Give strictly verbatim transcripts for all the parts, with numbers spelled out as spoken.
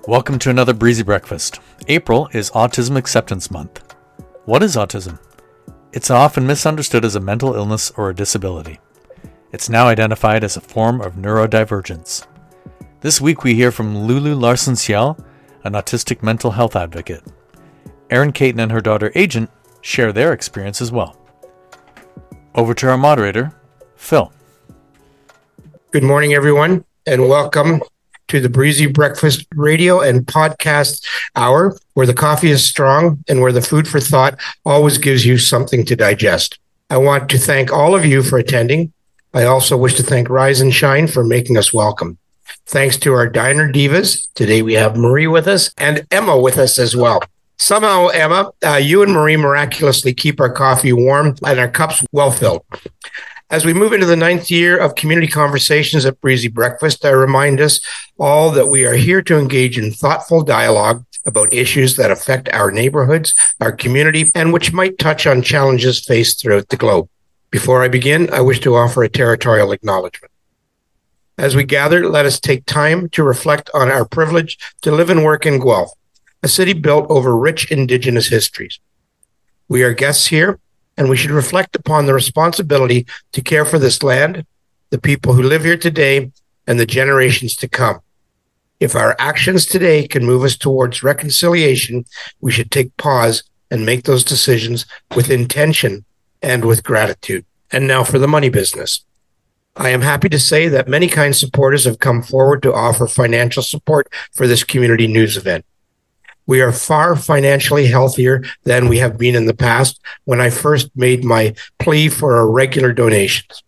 Welcome to another Breezy Breakfast. April is Autism Acceptance Month. What is autism? It's often misunderstood as a mental illness or a disability. It's now identified as a form of neurodivergence. This week we hear from Lulu Larsen-Ciel, an autistic mental health advocate. Erin Caton and her daughter Agent share their experience as well. Over to our moderator, Phil. Good morning, everyone, and welcome to the Breezy Breakfast radio and podcast hour, where the coffee is strong and where the food for thought always gives you something to digest. I want to thank all of you for attending. I also wish to thank Rise and Shine for making us welcome. Thanks to our diner divas. Today we have Marie with us and Emma with us as well. Somehow, Emma, uh, you and Marie miraculously keep our coffee warm and our cups well filled. As we move into the ninth year of community conversations at Breezy Breakfast, I remind us all that we are here to engage in thoughtful dialogue about issues that affect our neighborhoods, our community, and which might touch on challenges faced throughout the globe. Before I begin, I wish to offer a territorial acknowledgement. As we gather, let us take time to reflect on our privilege to live and work in Guelph, a city built over rich Indigenous histories. We are guests here, and we should reflect upon the responsibility to care for this land, the people who live here today, and the generations to come. If our actions today can move us towards reconciliation, we should take pause and make those decisions with intention and with gratitude. And now for the money business. I am happy to say that many kind supporters have come forward to offer financial support for this community news event. We are far financially healthier than we have been in the past when I first made my plea for our regular donations.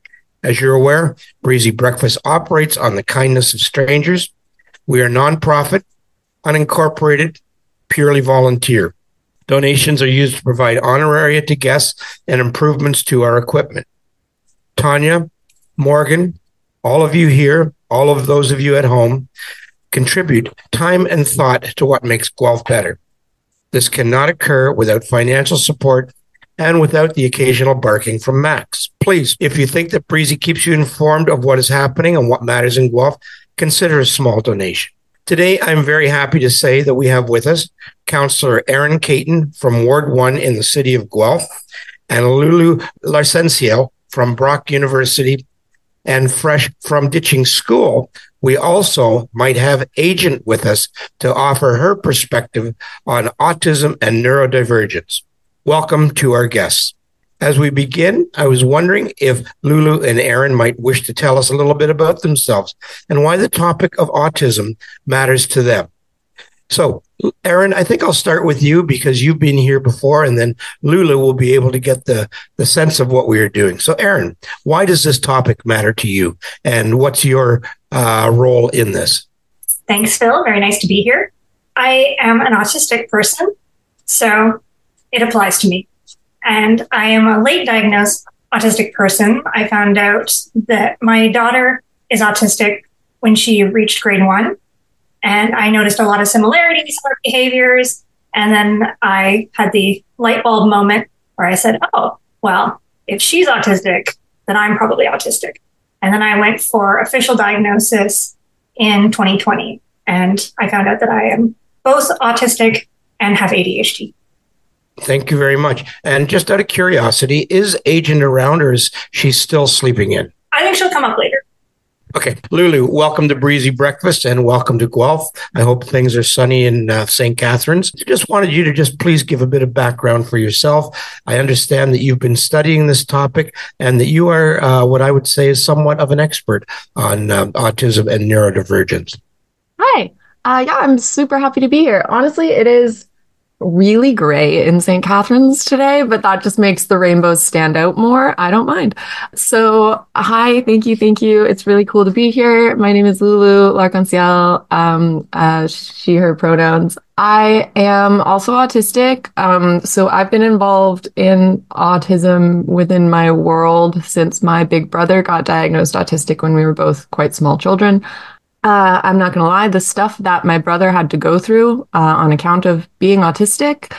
As you're aware, Breezy Breakfast operates on the kindness of strangers. We are nonprofit, unincorporated, purely volunteer. Donations are used to provide honoraria to guests and improvements to our equipment. Tanya, Morgan, all of you here, all of those of you at home, contribute time and thought to what makes Guelph better. This cannot occur without financial support and without the occasional barking from Max. Please, if you think that Breezy keeps you informed of what is happening and what matters in Guelph, consider a small donation. Today, I'm very happy to say that we have with us Councillor Erin Caton from Ward one in the city of Guelph and Lulu Larsen-Ciel from Brock University and fresh from Ditching School. We also might have Agent with us to offer her perspective on autism and neurodivergence. Welcome to our guests. As we begin, I was wondering if Lulu and Erin might wish to tell us a little bit about themselves and why the topic of autism matters to them. So, Erin, I think I'll start with you because you've been here before, and then Lulu will be able to get the, the sense of what we are doing. So, Erin, why does this topic matter to you, and what's your uh, role in this? Thanks, Phil. Very nice to be here. I am an autistic person, so it applies to me. And I am a late diagnosed autistic person. I found out that my daughter is autistic when she reached grade one. And I noticed a lot of similarities in our behaviors. And then I had the light bulb moment where I said, oh, well, if she's autistic, then I'm probably autistic. And then I went for official diagnosis in twenty twenty. And I found out that I am both autistic and have A D H D. Thank you very much. And just out of curiosity, is Agent around or is she still sleeping in? I think she'll come up later. Okay. Lulu, welcome to Breezy Breakfast and welcome to Guelph. I hope things are sunny in uh, Saint Catharines. I just wanted you to just please give a bit of background for yourself. I understand that you've been studying this topic and that you are uh, what I would say is somewhat of an expert on um, autism and neurodivergence. Hi. Uh, yeah, I'm super happy to be here. Honestly, it is really gray in Saint Catharines today, but that just makes the rainbows stand out more. I don't mind. So hi, thank you, thank you. It's really cool to be here. My name is Lulu Larsen-Ciel, um, uh, she, her pronouns. I am also autistic. Um, so I've been involved in autism within my world since my big brother got diagnosed autistic when we were both quite small children. Uh, I'm not going to lie, the stuff that my brother had to go through uh, on account of being autistic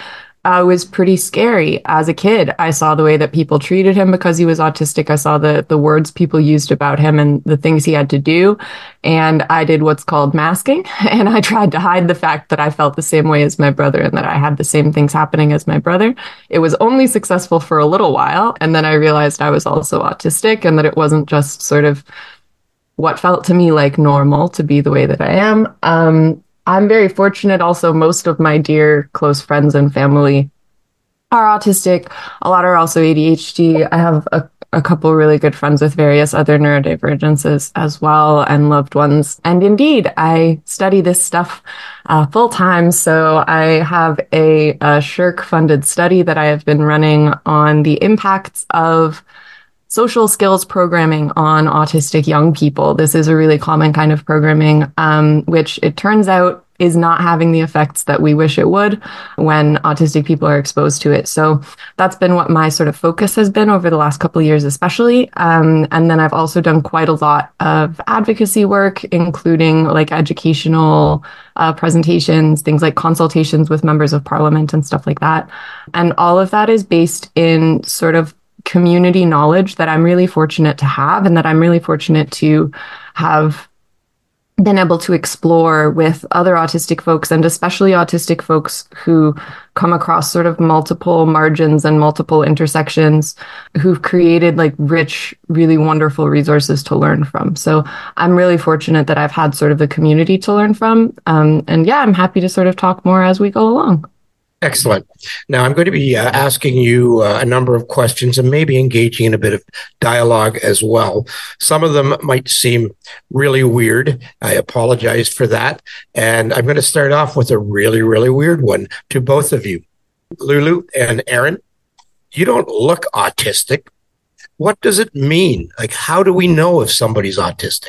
uh, was pretty scary as a kid. I saw the way that people treated him because he was autistic. I saw the the words people used about him and the things he had to do. And I did what's called masking. And I tried to hide the fact that I felt the same way as my brother and that I had the same things happening as my brother. It was only successful for a little while. And then I realized I was also autistic and that it wasn't just sort of what felt to me like normal to be the way that I am. Um, I'm very fortunate also. Most of my dear close friends and family are autistic. A lot are also A D H D. I have a, a couple really good friends with various other neurodivergences as well and loved ones. And indeed, I study this stuff uh, full time. So I have a, a SSHRC funded study that I have been running on the impacts of social skills programming on autistic young people. This is a really common kind of programming, um, which it turns out is not having the effects that we wish it would when autistic people are exposed to it. So that's been what my sort of focus has been over the last couple of years, especially. Um, and then I've also done quite a lot of advocacy work, including like educational uh, presentations, things like consultations with members of parliament and stuff like that. And all of that is based in sort of community knowledge that I'm really fortunate to have and that I'm really fortunate to have been able to explore with other autistic folks, and especially autistic folks who come across sort of multiple margins and multiple intersections, who've created like rich, really wonderful resources to learn from. So I'm really fortunate that I've had sort of a community to learn from. Um, and yeah, I'm happy to sort of talk more as we go along. Excellent. Now, I'm going to be uh, asking you uh, a number of questions and maybe engaging in a bit of dialogue as well. Some of them might seem really weird. I apologize for that. And I'm going to start off with a really, really weird one to both of you. Lulu and Aaron, you don't look autistic. What does it mean? Like, how do we know if somebody's autistic?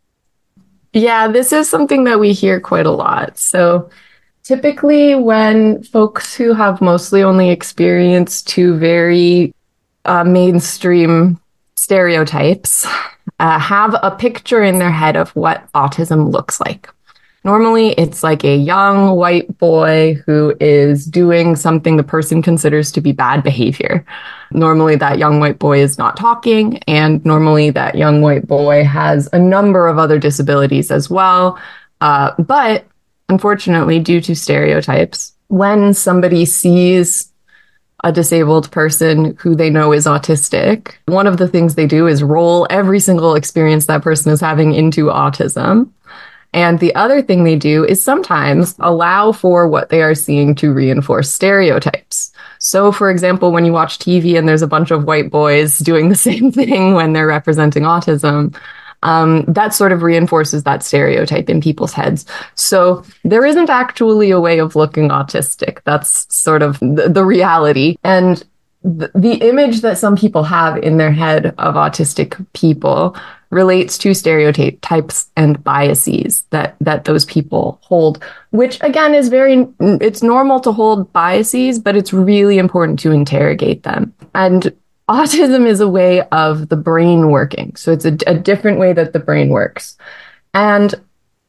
Yeah, this is something that we hear quite a lot. So typically, when folks who have mostly only experienced two very uh, mainstream stereotypes uh, have a picture in their head of what autism looks like. Normally, it's like a young white boy who is doing something the person considers to be bad behavior. Normally, that young white boy is not talking, and normally that young white boy has a number of other disabilities as well. Uh, but unfortunately, due to stereotypes, when somebody sees a disabled person who they know is autistic, one of the things they do is roll every single experience that person is having into autism. And the other thing they do is sometimes allow for what they are seeing to reinforce stereotypes. So, for example, when you watch T V and there's a bunch of white boys doing the same thing when they're representing autism, Um, that sort of reinforces that stereotype in people's heads. So there isn't actually a way of looking autistic. That's sort of the, the reality. And th- the image that some people have in their head of autistic people relates to stereotypes and biases that, that those people hold, which again is very, it's normal to hold biases, but it's really important to interrogate them. And autism is a way of the brain working. So it's a, a different way that the brain works. And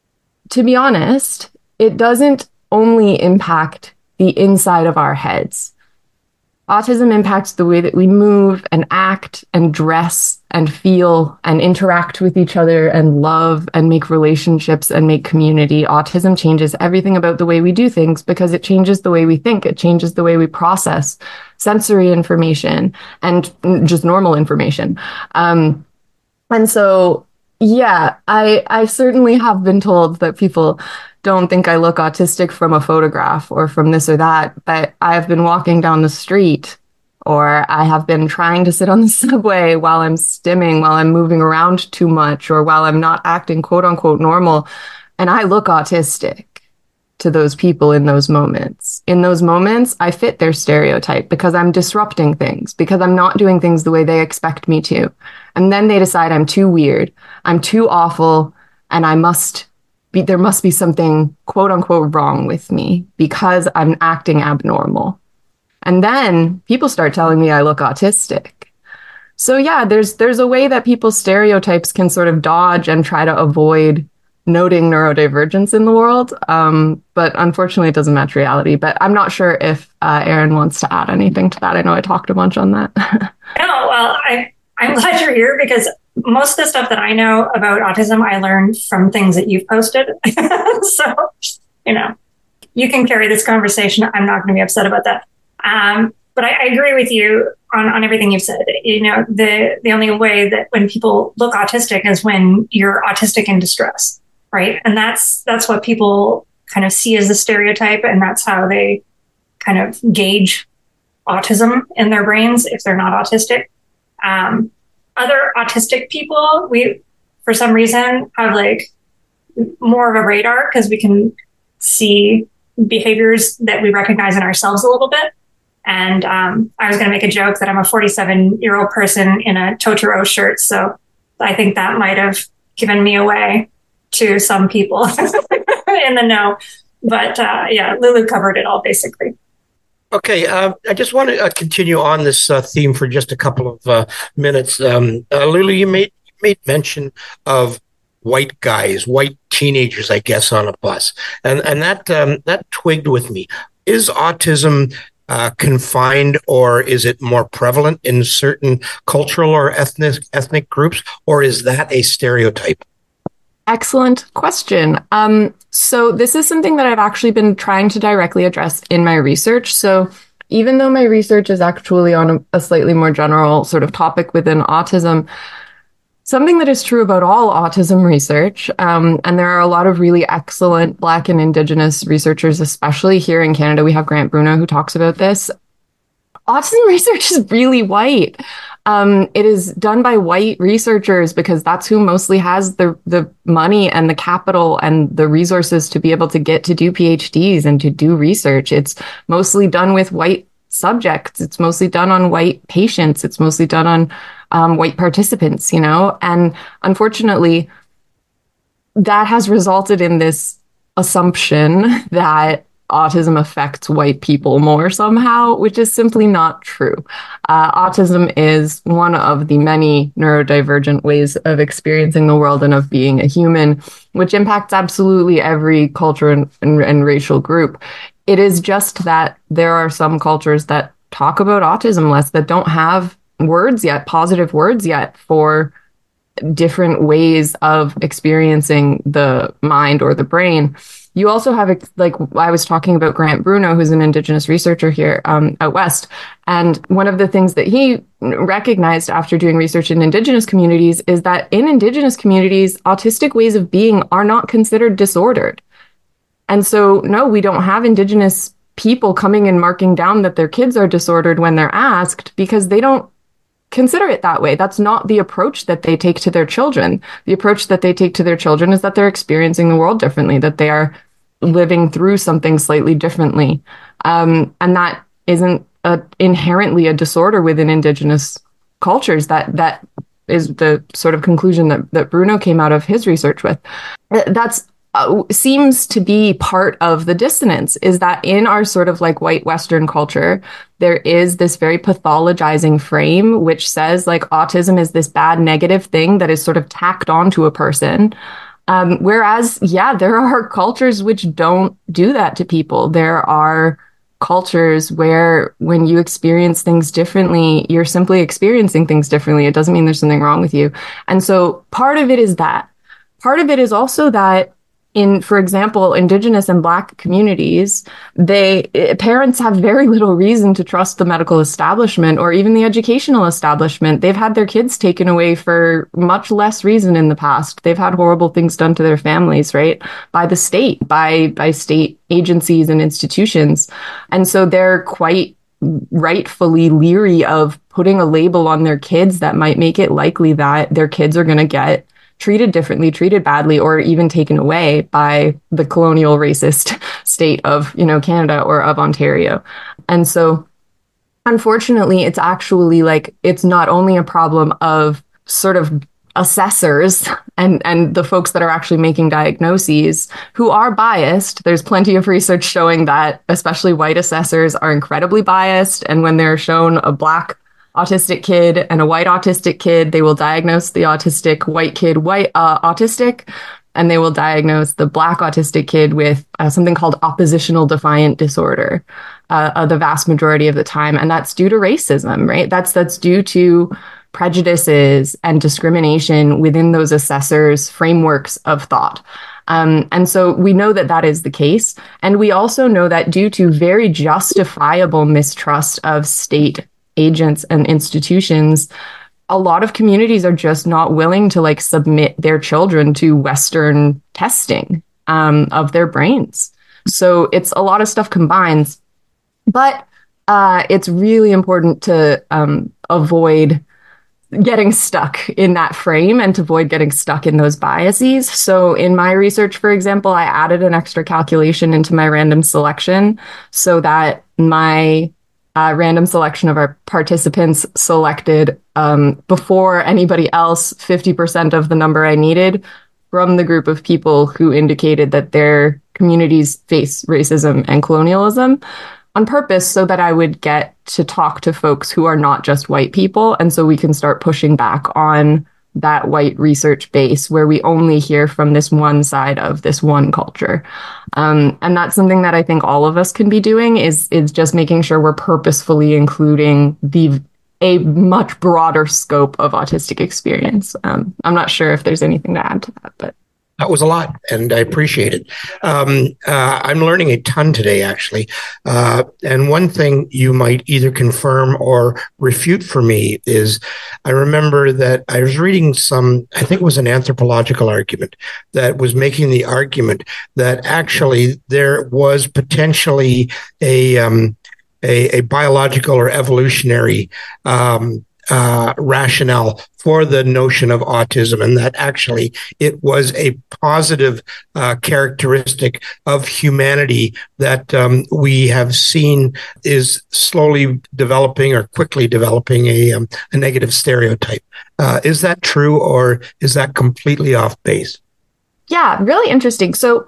to be honest, it doesn't only impact the inside of our heads. Autism impacts the way that we move and act and dress and feel and interact with each other and love and make relationships and make community. Autism changes everything about the way we do things because it changes the way we think. It changes the way we process sensory information and just normal information. Um, and so, yeah, I, I certainly have been told that people don't think I look autistic from a photograph or from this or that, but I've been walking down the street, or I have been trying to sit on the subway while I'm stimming, while I'm moving around too much, or while I'm not acting quote unquote normal, and I look autistic to those people in those moments. In those moments, I fit their stereotype because I'm disrupting things, because I'm not doing things the way they expect me to. And then they decide I'm too weird, I'm too awful, and I must be, there must be something quote unquote wrong with me because I'm acting abnormal. And then people start telling me I look autistic. So yeah, there's there's a way that people's stereotypes can sort of dodge and try to avoid noting neurodivergence in the world. Um, but unfortunately, it doesn't match reality. But I'm not sure if uh, Erin wants to add anything to that. I know I talked a bunch on that. No, well, I, I'm glad you're here because most of the stuff that I know about autism, I learned from things that you've posted. So, you know, you can carry this conversation. I'm not going to be upset about that. Um, but I, I agree with you on, on everything you've said. You know, the, the only way that when people look autistic is when you're autistic in distress, right? And that's, that's what people kind of see as the stereotype. And that's how they kind of gauge autism in their brains if they're not autistic. Um, other autistic people, we, for some reason, have like more of a radar because we can see behaviors that we recognize in ourselves a little bit. And um, I was going to make a joke that I'm a forty-seven year old person in a Totoro shirt. So I think that might have given me away to some people in the know. But uh, yeah, Lulu covered it all basically. Okay, uh, I just want to uh, continue on this uh, theme for just a couple of uh, minutes. Um, uh, Lulu, you made made mention of white guys, white teenagers, I guess, on a bus, and and that um, that twigged with me. Is autism uh, confined, or is it more prevalent in certain cultural or ethnic ethnic groups, or is that a stereotype? Excellent question. Um, so this is something that I've actually been trying to directly address in my research. So even though my research is actually on a, a slightly more general sort of topic within autism, something that is true about all autism research, um, and there are a lot of really excellent Black and Indigenous researchers, especially here in Canada. We have Grant Bruno who talks about this. Autism research is really white. Um, it is done by white researchers because that's who mostly has the the money and the capital and the resources to be able to get to do PhDs and to do research. It's mostly done with white subjects. It's mostly done on white patients. It's mostly done on um, white participants, you know, and unfortunately, that has resulted in this assumption that autism affects white people more somehow, which is simply not true. Uh, autism is one of the many neurodivergent ways of experiencing the world and of being a human, which impacts absolutely every culture and, and, and racial group. It is just that there are some cultures that talk about autism less, that don't have words yet, positive words yet for different ways of experiencing the mind or the brain. You also have, like, I was talking about Grant Bruno, who's an Indigenous researcher here um, out west. And one of the things that he recognized after doing research in Indigenous communities is that in Indigenous communities, autistic ways of being are not considered disordered. And so, no, we don't have Indigenous people coming and marking down that their kids are disordered when they're asked, because they don't consider it that way. That's not the approach that they take to their children. The approach that they take to their children is that they're experiencing the world differently, that they are living through something slightly differently. Um, and that isn't a, inherently a disorder within Indigenous cultures. That that is the sort of conclusion that, that Bruno came out of his research with. That's uh, seems to be part of the dissonance, is that in our sort of like white Western culture, there is this very pathologizing frame which says like autism is this bad negative thing that is sort of tacked onto a person. Um, whereas, yeah, there are cultures which don't do that to people. There are cultures where when you experience things differently, you're simply experiencing things differently. It doesn't mean there's something wrong with you. And so part of it is that. Part of it is also that in, for example, Indigenous and Black communities, they parents have very little reason to trust the medical establishment or even the educational establishment. They've had their kids taken away for much less reason in the past. They've had horrible things done to their families, right? By the state, by by state agencies and institutions. And so they're quite rightfully leery of putting a label on their kids that might make it likely that their kids are going to get treated differently, treated badly, or even taken away by the colonial racist state of, you know, Canada or of Ontario. And so, unfortunately, it's actually like, it's not only a problem of sort of assessors and, and the folks that are actually making diagnoses who are biased. There's plenty of research showing that especially white assessors are incredibly biased. And when they're shown a Black autistic kid and a white autistic kid, they will diagnose the autistic white kid white uh, autistic. and they will diagnose the Black autistic kid with uh, something called oppositional defiant disorder uh, uh, the vast majority of the time. And that's due to racism, right? That's, that's due to prejudices and discrimination within those assessors' frameworks of thought. Um, and so we know that that is the case. And we also know that due to very justifiable mistrust of state agents and institutions, a lot of communities are just not willing to like submit their children to Western testing um, of their brains. So it's a lot of stuff combines, but uh, it's really important to um, avoid getting stuck in that frame and to avoid getting stuck in those biases. So in my research, for example, I added an extra calculation into my random selection so that my uh, random selection of our participants selected um, before anybody else fifty percent of the number I needed from the group of people who indicated that their communities face racism and colonialism, on purpose so that I would get to talk to folks who are not just white people. And so we can start pushing back on that white research base where we only hear from this one side of this one culture. Um, and that's something that I think all of us can be doing is, is just making sure we're purposefully including the a much broader scope of autistic experience. Um, I'm not sure if there's anything to add to that, but. That was a lot, and I appreciate it. Um, uh, I'm learning a ton today, actually. Uh, and one thing you might either confirm or refute for me is I remember that I was reading some, I think it was an anthropological argument that was making the argument that actually there was potentially a um, a, a biological or evolutionary um Uh, rationale for the notion of autism, and that actually it was a positive uh, characteristic of humanity that um, we have seen is slowly developing or quickly developing a, um, a negative stereotype. Uh, is that true, or is that completely off base? Yeah, really interesting. So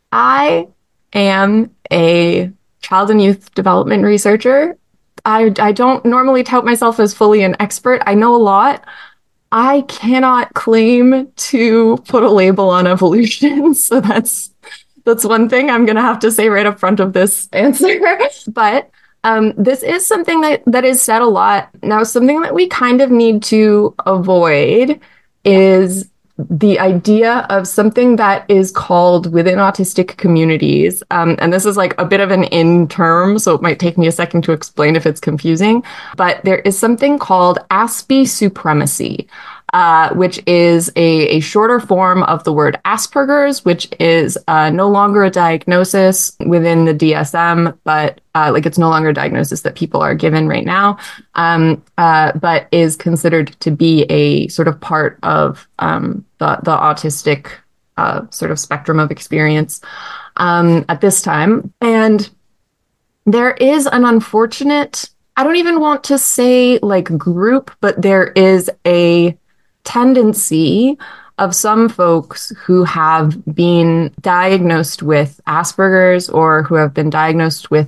I am a child and youth development researcher. I, I don't normally tout myself as fully an expert. I know a lot. I cannot claim to put a label on evolution. So that's that's one thing I'm going to have to say right up front of this answer. But um, this is something that, that is said a lot. Now, something that we kind of need to avoid is the idea of something that is called within autistic communities, um, and this is like a bit of an in term, so it might take me a second to explain if it's confusing, but there is something called Aspie supremacy, uh, which is a, a shorter form of the word Asperger's, which is uh, no longer a diagnosis within the D S M, but uh, like it's no longer a diagnosis that people are given right now, um, uh, but is considered to be a sort of part of um, the, the autistic uh, sort of spectrum of experience um, at this time. And there is an unfortunate, I don't even want to say like group, but there is a tendency of some folks who have been diagnosed with Asperger's or who have been diagnosed with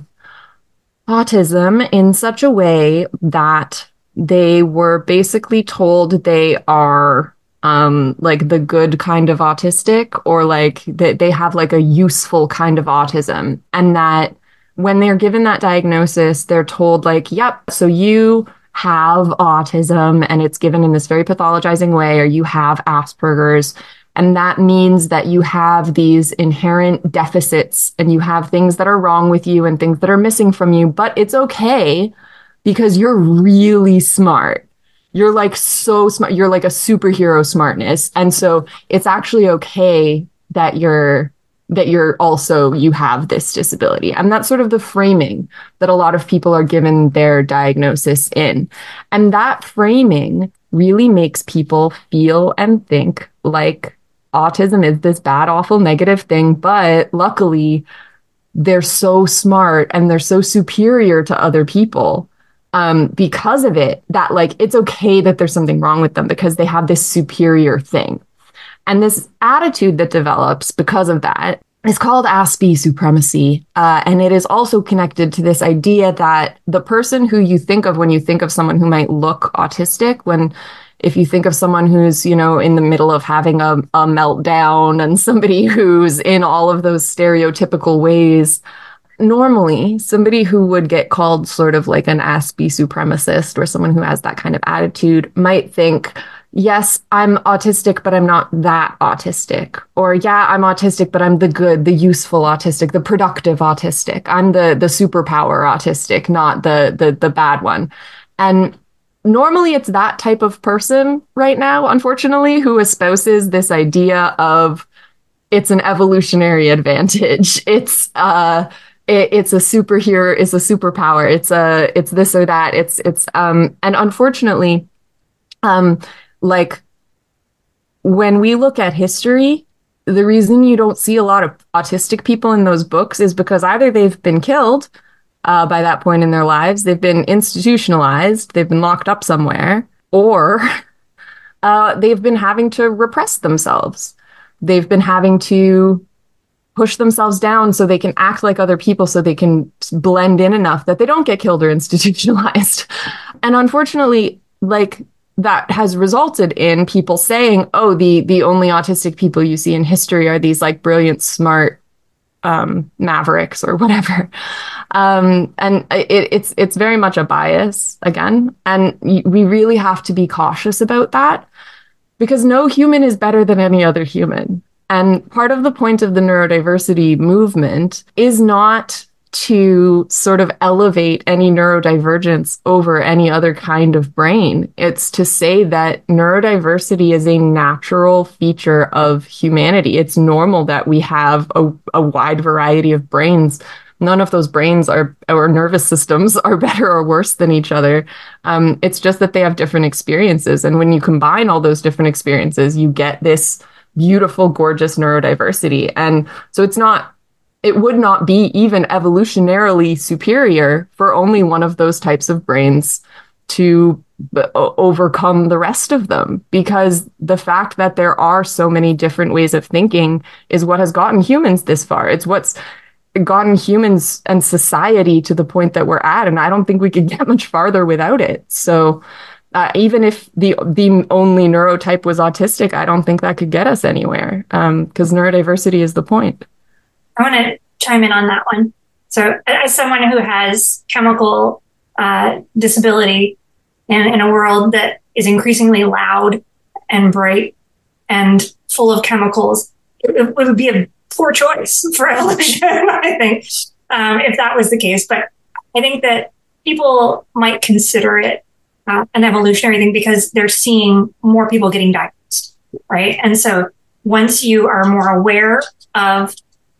autism in such a way that they were basically told they are um, like the good kind of autistic, or like that they have like a useful kind of autism, and that when they're given that diagnosis, they're told like, yep, so you have autism, and it's given in this very pathologizing way, or you have Asperger's. And that means that you have these inherent deficits and you have things that are wrong with you and things that are missing from you, but it's okay because you're really smart. You're like so smart. You're like a superhero smartness. And so it's actually okay that you're that you're also, you have this disability. And that's sort of the framing that a lot of people are given their diagnosis in. And that framing really makes people feel and think like autism is this bad, awful, negative thing. But luckily, they're so smart and they're so superior to other people um, because of it, that like, it's okay that there's something wrong with them because they have this superior thing. And this attitude that develops because of that is called Aspie supremacy. Uh, and it is also connected to this idea that the person who you think of when you think of someone who might look autistic, when if you think of someone who's, you know, in the middle of having a, a meltdown and somebody who's in all of those stereotypical ways, normally somebody who would get called sort of like an Aspie supremacist or someone who has that kind of attitude might think, yes, I'm autistic, but I'm not that autistic. Or yeah, I'm autistic, but I'm the good, the useful autistic, the productive autistic. I'm the the superpower autistic, not the the the bad one. And normally it's that type of person right now, unfortunately, who espouses this idea of it's an evolutionary advantage. It's uh it, it's a superhero, it's a superpower, it's a it's this or that. It's it's um and unfortunately, um like when we look at history, the reason you don't see a lot of autistic people in those books is because either they've been killed uh, by that point in their lives, they've been institutionalized, they've been locked up somewhere, or uh, they've been having to repress themselves. They've been having to push themselves down so they can act like other people, so they can blend in enough that they don't get killed or institutionalized. And unfortunately, like, that has resulted in people saying, oh, the the only autistic people you see in history are these like brilliant, smart um, mavericks or whatever. Um, and it, it's it's very much a bias again. And we really have to be cautious about that, because no human is better than any other human. And part of the point of the neurodiversity movement is not to sort of elevate any neurodivergence over any other kind of brain. It's to say that neurodiversity is a natural feature of humanity. It's normal that we have a, a wide variety of brains. None of those brains are, or nervous systems are better or worse than each other. Um, it's just that they have different experiences. And when you combine all those different experiences, you get this beautiful, gorgeous neurodiversity. And so it's not It would not be even evolutionarily superior for only one of those types of brains to b- overcome the rest of them, because the fact that there are so many different ways of thinking is what has gotten humans this far. It's what's gotten humans and society to the point that we're at, and I don't think we could get much farther without it. So uh, even if the the only neurotype was autistic, I don't think that could get us anywhere, because um, neurodiversity is the point. I want to chime in on that one. So as someone who has chemical uh, disability in, in a world that is increasingly loud and bright and full of chemicals, it, it would be a poor choice for evolution, I think, um, if that was the case. But I think that people might consider it uh, an evolutionary thing because they're seeing more people getting diagnosed, right? And so once you are more aware of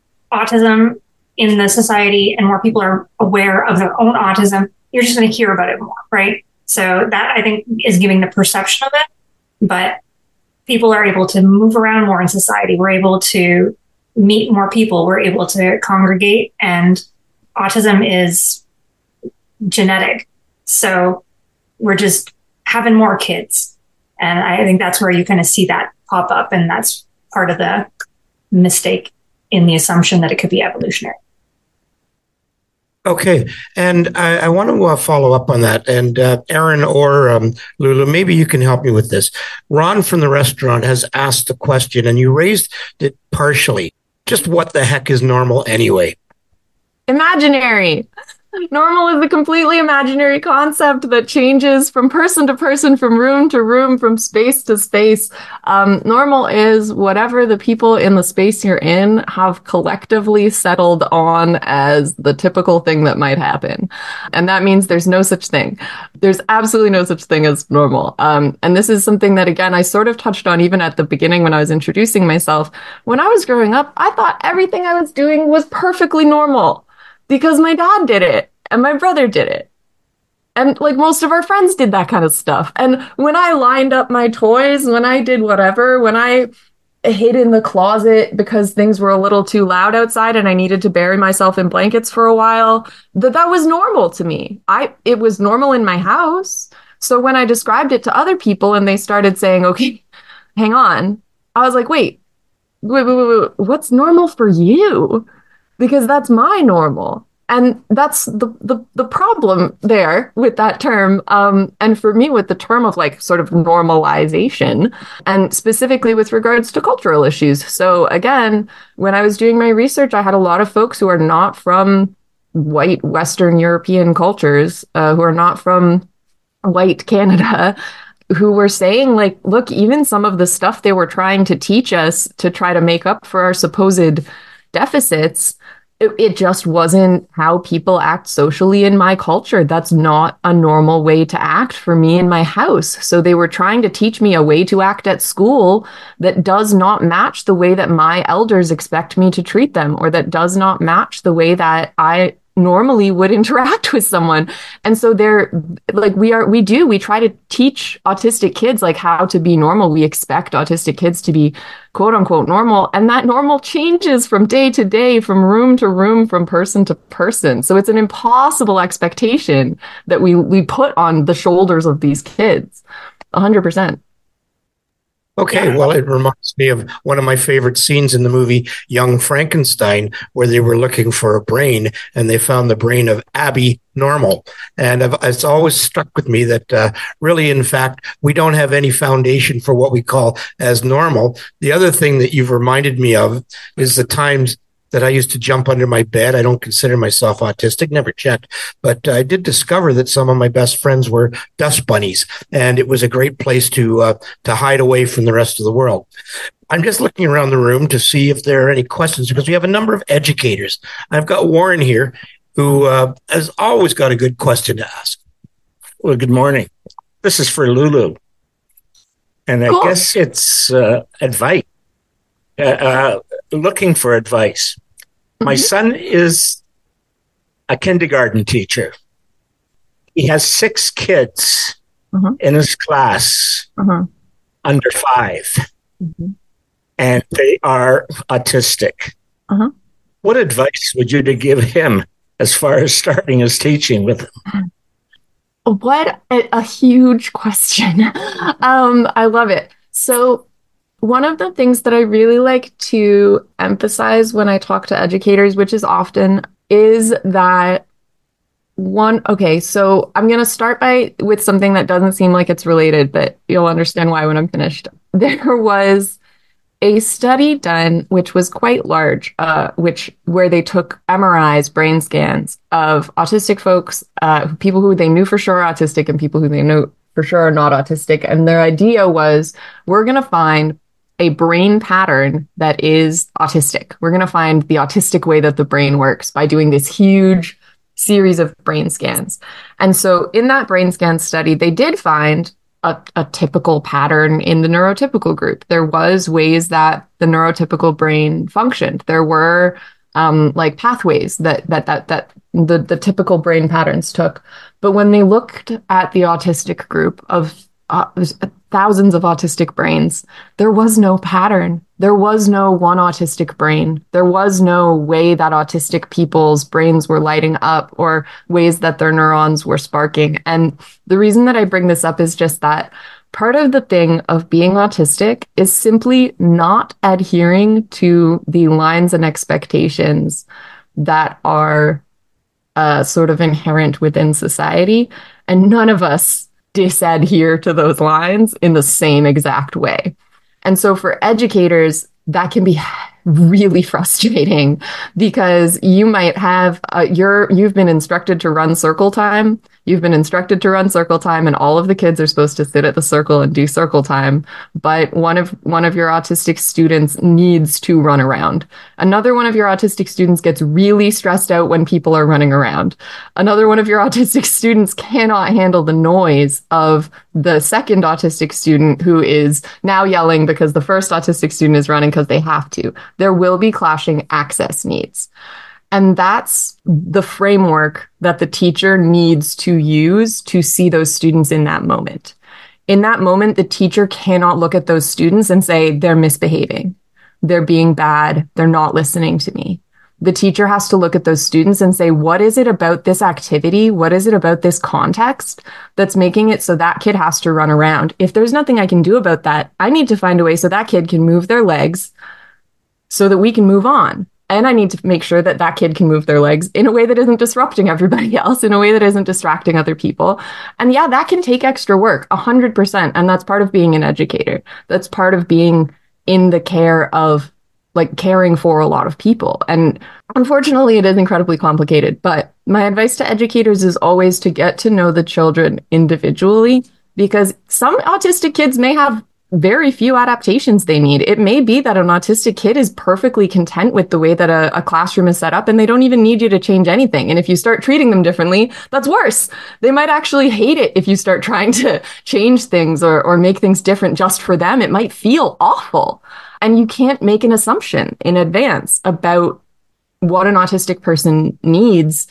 autism in the society and more people are aware of their own autism, you're just going to hear about it more, right? So that, I think, is giving the perception of it. But people are able to move around more in society. We're able to meet more people. We're able to congregate, and autism is genetic. So we're just having more kids. And I think that's where you kind of see that pop up. And that's part of the mistake in the assumption that it could be evolutionary. Okay. And I, I want to uh, follow up on that. And uh, Aaron or um, Lulu, maybe you can help me with this. Ron from the restaurant has asked the question, and you raised it partially. Just what the heck is normal anyway? Imaginary. Normal is a completely imaginary concept that changes from person to person, from room to room, from space to space. Um, normal is whatever the people in the space you're in have collectively settled on as the typical thing that might happen. And that means there's no such thing. There's absolutely no such thing as normal. Um, and this is something that, again, I sort of touched on even at the beginning when I was introducing myself. When I was growing up, I thought everything I was doing was perfectly normal, because my dad did it and my brother did it. And like most of our friends did that kind of stuff. And when I lined up my toys, when I did whatever, when I hid in the closet because things were a little too loud outside and I needed to bury myself in blankets for a while, that that was normal to me. I it was normal in my house. So when I described it to other people and they started saying, okay, hang on, I was like, wait, wait, wait, wait, wait, what's normal for you? Because that's my normal. And that's the, the the problem there with that term. Um, and for me, with the term of like sort of normalization, and specifically with regards to cultural issues. So again, when I was doing my research, I had a lot of folks who are not from white Western European cultures, uh, who are not from white Canada, who were saying like, look, even some of the stuff they were trying to teach us to try to make up for our supposed deficits, It, it just wasn't how people act socially in my culture. That's not a normal way to act for me in my house. So they were trying to teach me a way to act at school that does not match the way that my elders expect me to treat them, or that does not match the way that I normally would interact with someone. And so they're like, we are, we do, we try to teach autistic kids like how to be normal. We expect autistic kids to be quote unquote normal. And that normal changes from day to day, from room to room, from person to person. So it's an impossible expectation that we, we put on the shoulders of these kids. A hundred percent. Okay, well, it reminds me of one of my favorite scenes in the movie Young Frankenstein, where they were looking for a brain and they found the brain of Abby Normal. And I've, it's always stuck with me that uh, really, in fact, we don't have any foundation for what we call as normal. The other thing that you've reminded me of is the times that I used to jump under my bed. I don't consider myself autistic, never checked, but I did discover that some of my best friends were dust bunnies, and it was a great place to uh, to hide away from the rest of the world. I'm just looking around the room to see if there are any questions, because we have a number of educators. I've got Warren here, who uh, has always got a good question to ask. Well, good morning. This is for Lulu, and I Cool. guess it's uh, advice. Uh, uh, looking for advice. My Mhm. son is a kindergarten teacher. He has six kids Mhm. in his class Mhm. under five, Mhm. and they are autistic. Uh-huh. What advice would you to give him as far as starting his teaching with him? What a, a huge question. Um, I love it. So one of the things that I really like to emphasize when I talk to educators, which is often, is that one, okay, so I'm going to start by with something that doesn't seem like it's related, but you'll understand why when I'm finished. There was a study done, which was quite large, uh, which where they took M R Is, brain scans of autistic folks, uh, people who they knew for sure are autistic and people who they know for sure are not autistic. And their idea was, we're going to find a brain pattern that is autistic. We're going to find the autistic way that the brain works by doing this huge series of brain scans. And so in that brain scan study, they did find a, a typical pattern in the neurotypical group. There was ways that the neurotypical brain functioned. There were um, like pathways that that that that the, the typical brain patterns took. But when they looked at the autistic group of uh, thousands of autistic brains, there was no pattern. There was no one autistic brain. There was no way that autistic people's brains were lighting up or ways that their neurons were sparking. And the reason that I bring this up is just that part of the thing of being autistic is simply not adhering to the lines and expectations that are uh, sort of inherent within society. And none of us disadhere to those lines in the same exact way. And so for educators, that can be really frustrating because you might have uh, you're you've been instructed to run circle time. You've been instructed to run circle time, and all of the kids are supposed to sit at the circle and do circle time. But one of one of your autistic students needs to run around. Another one of your autistic students gets really stressed out when people are running around. Another one of your autistic students cannot handle the noise of the second autistic student who is now yelling because the first autistic student is running because they have to. There will be clashing access needs. And that's the framework that the teacher needs to use to see those students in that moment. In that moment, the teacher cannot look at those students and say, they're misbehaving, they're being bad, they're not listening to me. The teacher has to look at those students and say, what is it about this activity? What is it about this context that's making it so that kid has to run around? If there's nothing I can do about that, I need to find a way so that kid can move their legs so that we can move on. And I need to make sure that that kid can move their legs in a way that isn't disrupting everybody else, in a way that isn't distracting other people. And yeah, that can take extra work, one hundred percent. And that's part of being an educator. That's part of being in the care of, like, caring for a lot of people. And unfortunately, it is incredibly complicated. But my advice to educators is always to get to know the children individually, because some autistic kids may have very few adaptations they need. It may be that an autistic kid is perfectly content with the way that a, a classroom is set up and they don't even need you to change anything. And if you start treating them differently, that's worse. They might actually hate it if you start trying to change things or, or make things different just for them. It might feel awful. And you can't make an assumption in advance about what an autistic person needs.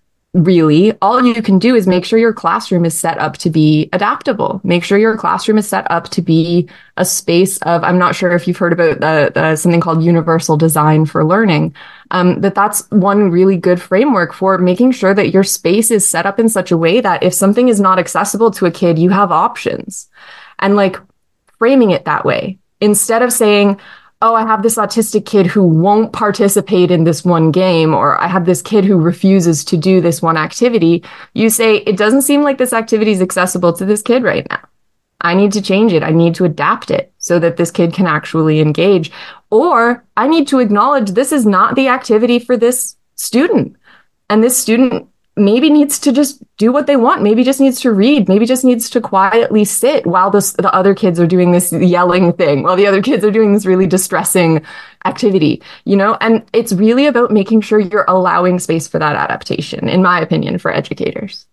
Really, all you can do is make sure your classroom is set up to be adaptable. Make sure your classroom is set up to be a space of, I'm not sure if you've heard about the, the something called universal design for learning, um, that that's one really good framework for making sure that your space is set up in such a way that if something is not accessible to a kid, you have options. And like framing it that way, instead of saying, oh, I have this autistic kid who won't participate in this one game, or I have this kid who refuses to do this one activity, you say, it doesn't seem like this activity is accessible to this kid right now. I need to change it. I need to adapt it so that this kid can actually engage. Or I need to acknowledge this is not the activity for this student. And this student maybe needs to just do what they want. Maybe just needs to read. Maybe just needs to quietly sit while this, the other kids are doing this yelling thing, while the other kids are doing this really distressing activity, you know? And it's really about making sure you're allowing space for that adaptation, in my opinion, for educators.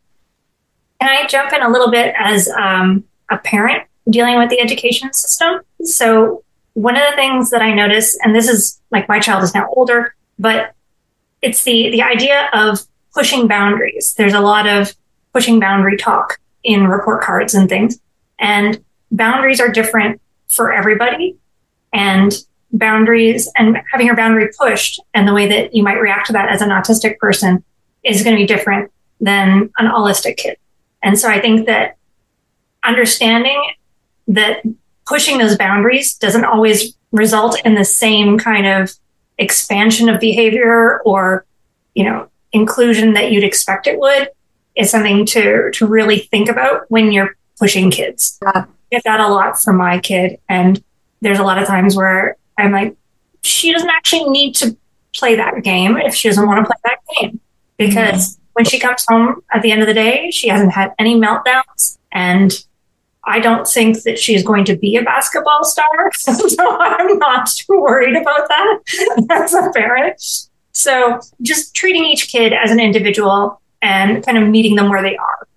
Can I jump in a little bit as um, a parent dealing with the education system? So one of the things that I notice, and this is like my child is now older, but it's the the idea of pushing boundaries. There's a lot of pushing boundary talk in report cards and things. And boundaries are different for everybody. And boundaries and having your boundary pushed and the way that you might react to that as an autistic person is going to be different than an allistic kid. And so I think that understanding that pushing those boundaries doesn't always result in the same kind of expansion of behavior or, you know, inclusion that you'd expect it would is something to to really think about when you're pushing kids. Yeah. I get that a lot from my kid. And there's a lot of times where I'm like, she doesn't actually need to play that game if she doesn't want to play that game. Because mm-hmm. when she comes home at the end of the day, she hasn't had any meltdowns. And I don't think that she's going to be a basketball star. So I'm not too worried about that as a parent. So just treating each kid as an individual and kind of meeting them where they are.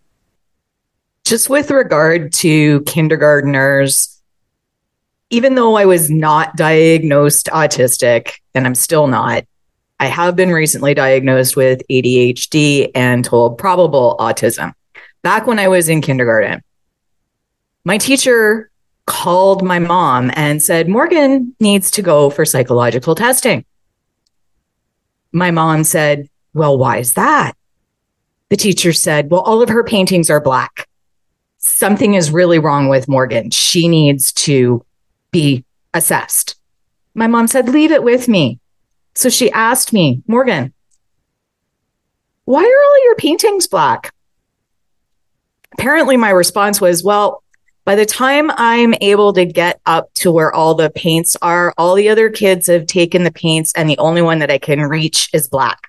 Just with regard to kindergartners, even though I was not diagnosed autistic, and I'm still not, I have been recently diagnosed with A D H D and told probable autism. Back when I was in kindergarten, my teacher called my mom and said, Morgan needs to go for psychological testing. My mom said, well, why is that? The teacher said, well, all of her paintings are black. Something is really wrong with Morgan. She needs to be assessed. My mom said, leave it with me. So she asked me, Morgan, why are all your paintings black? Apparently my response was, well, by the time I'm able to get up to where all the paints are, all the other kids have taken the paints and the only one that I can reach is black.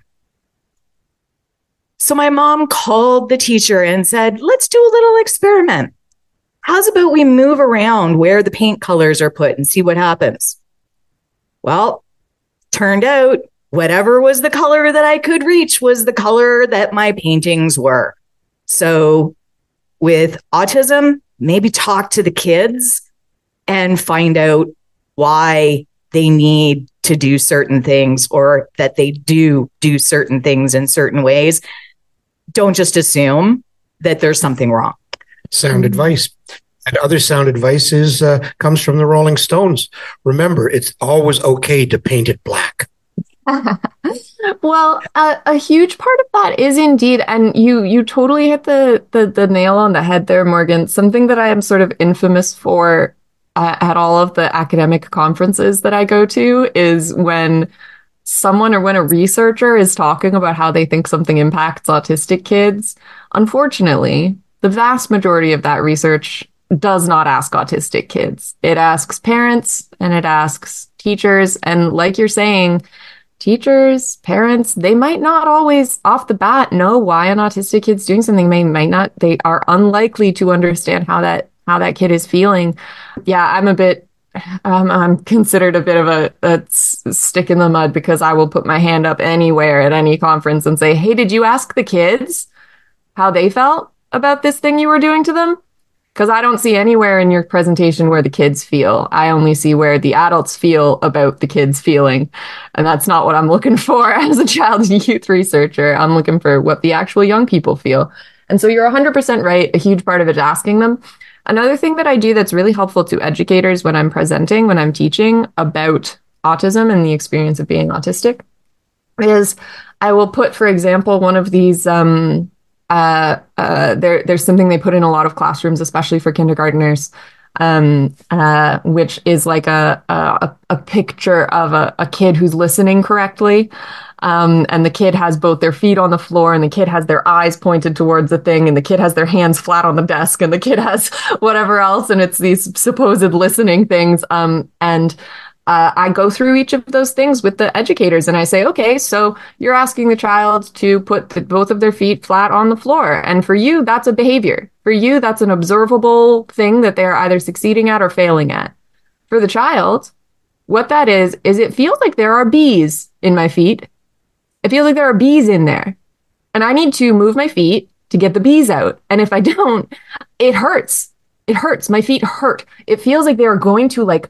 So my mom called the teacher and said, let's do a little experiment. How's about we move around where the paint colors are put and see what happens? Well, turned out whatever was the color that I could reach was the color that my paintings were. So with autism, maybe talk to the kids and find out why they need to do certain things or that they do do certain things in certain ways. Don't just assume that there's something wrong. Sound advice. And other sound advice is, uh, comes from the Rolling Stones. Remember, it's always okay to paint it black. Well, uh, a huge part of that is indeed, and you you totally hit the, the the nail on the head there, Morgan. Something that I am sort of infamous for uh, at all of the academic conferences that I go to is when someone or when a researcher is talking about how they think something impacts autistic kids, unfortunately, the vast majority of that research does not ask autistic kids. It asks parents and it asks teachers. And like you're saying, teachers, parents, they might not always off the bat know why an autistic kid's doing something. They might not, they are unlikely to understand how that how that kid is feeling. Yeah, I'm a bit Um, I'm considered a bit of a, a s- stick in the mud because I will put my hand up anywhere at any conference and say, hey, did you ask the kids how they felt about this thing you were doing to them? Because I don't see anywhere in your presentation where the kids feel. I only see where the adults feel about the kids feeling. And that's not what I'm looking for as a child and youth researcher. I'm looking for what the actual young people feel. And so you're one hundred percent right. A huge part of it is asking them. Another thing that I do that's really helpful to educators when I'm presenting, when I'm teaching about autism and the experience of being autistic, is I will put, for example, one of these, um, uh, uh, there, there's something they put in a lot of classrooms, especially for kindergartners, um, uh, which is like a, a, a picture of a, a kid who's listening correctly. Um, and the kid has both their feet on the floor and the kid has their eyes pointed towards the thing and the kid has their hands flat on the desk and the kid has whatever else. And it's these supposed listening things. Um, and uh, I go through each of those things with the educators and I say, okay, so you're asking the child to put the, both of their feet flat on the floor. And for you, that's a behavior. For you, that's an observable thing that they're either succeeding at or failing at. For the child, what that is, is it feels like there are bees in my feet. It feels like there are bees in there. And I need to move my feet to get the bees out. And if I don't, it hurts. It hurts. My feet hurt. It feels like they are going to like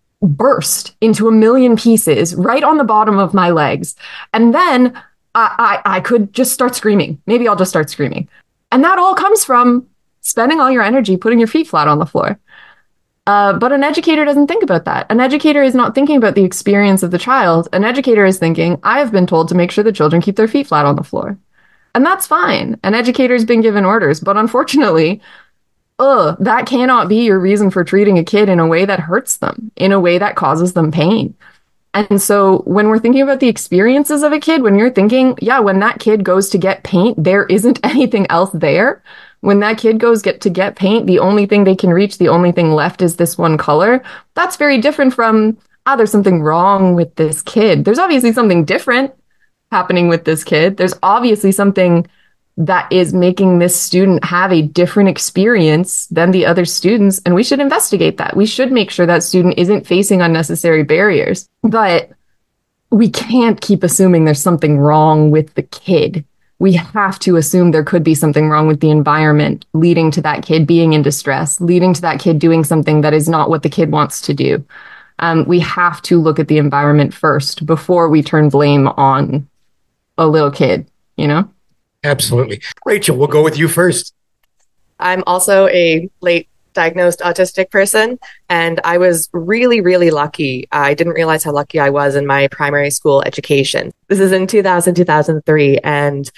burst into a million pieces right on the bottom of my legs. And then I, I, I could just start screaming. Maybe I'll just start screaming. And that all comes from spending all your energy putting your feet flat on the floor. Uh, but an educator doesn't think about that. An educator is not thinking about the experience of the child. An educator is thinking, I have been told to make sure the children keep their feet flat on the floor. And that's fine. An educator's been given orders. But unfortunately, ugh, that cannot be your reason for treating a kid in a way that hurts them, in a way that causes them pain. And so when we're thinking about the experiences of a kid, when you're thinking, yeah, when that kid goes to get paint, there isn't anything else there. When that kid goes get to get paint, the only thing they can reach, the only thing left is this one color. That's very different from, ah, there's something wrong with this kid. There's obviously something different happening with this kid. There's obviously something that is making this student have a different experience than the other students. And we should investigate that. We should make sure that student isn't facing unnecessary barriers. But we can't keep assuming there's something wrong with the kid. We have to assume there could be something wrong with the environment leading to that kid being in distress, leading to that kid doing something that is not what the kid wants to do. Um, we have to look at the environment first before we turn blame on a little kid, you know? Absolutely. Rachel, we'll go with you first. I'm also a late diagnosed autistic person, and I was really, really lucky. I didn't realize how lucky I was in my primary school education. This is in two thousand, two thousand three, and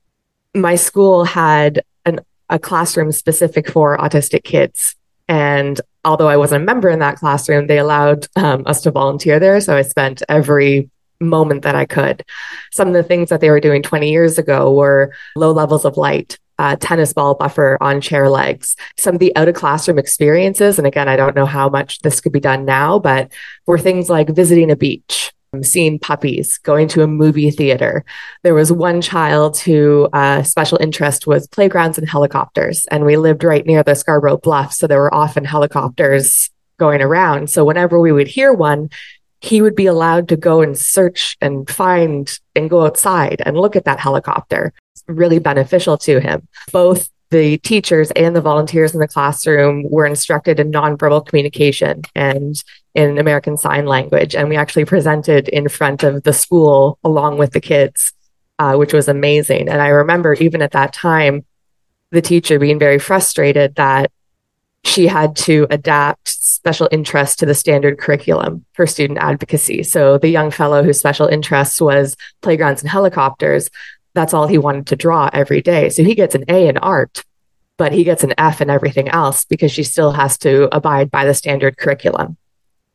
my school had an, a classroom specific for autistic kids. And although I wasn't a member in that classroom, they allowed um, us to volunteer there. So I spent every moment that I could. Some of the things that they were doing twenty years ago were low levels of light, uh, tennis ball buffer on chair legs, some of the out of classroom experiences. And again, I don't know how much this could be done now, but were things like visiting a beach, seeing puppies, going to a movie theater. There was one child who uh, special interest was playgrounds and helicopters. And we lived right near the Scarborough Bluff. So there were often helicopters going around. So whenever we would hear one, he would be allowed to go and search and find and go outside and look at that helicopter. It's really beneficial to him. Both the teachers and the volunteers in the classroom were instructed in nonverbal communication and in American Sign Language. And we actually presented in front of the school along with the kids, uh, which was amazing. And I remember even at that time, the teacher being very frustrated that she had to adapt special interest to the standard curriculum for student advocacy. So the young fellow whose special interest was playgrounds and helicopters, that's all he wanted to draw every day. So he gets an A in art, but he gets an F in everything else because she still has to abide by the standard curriculum.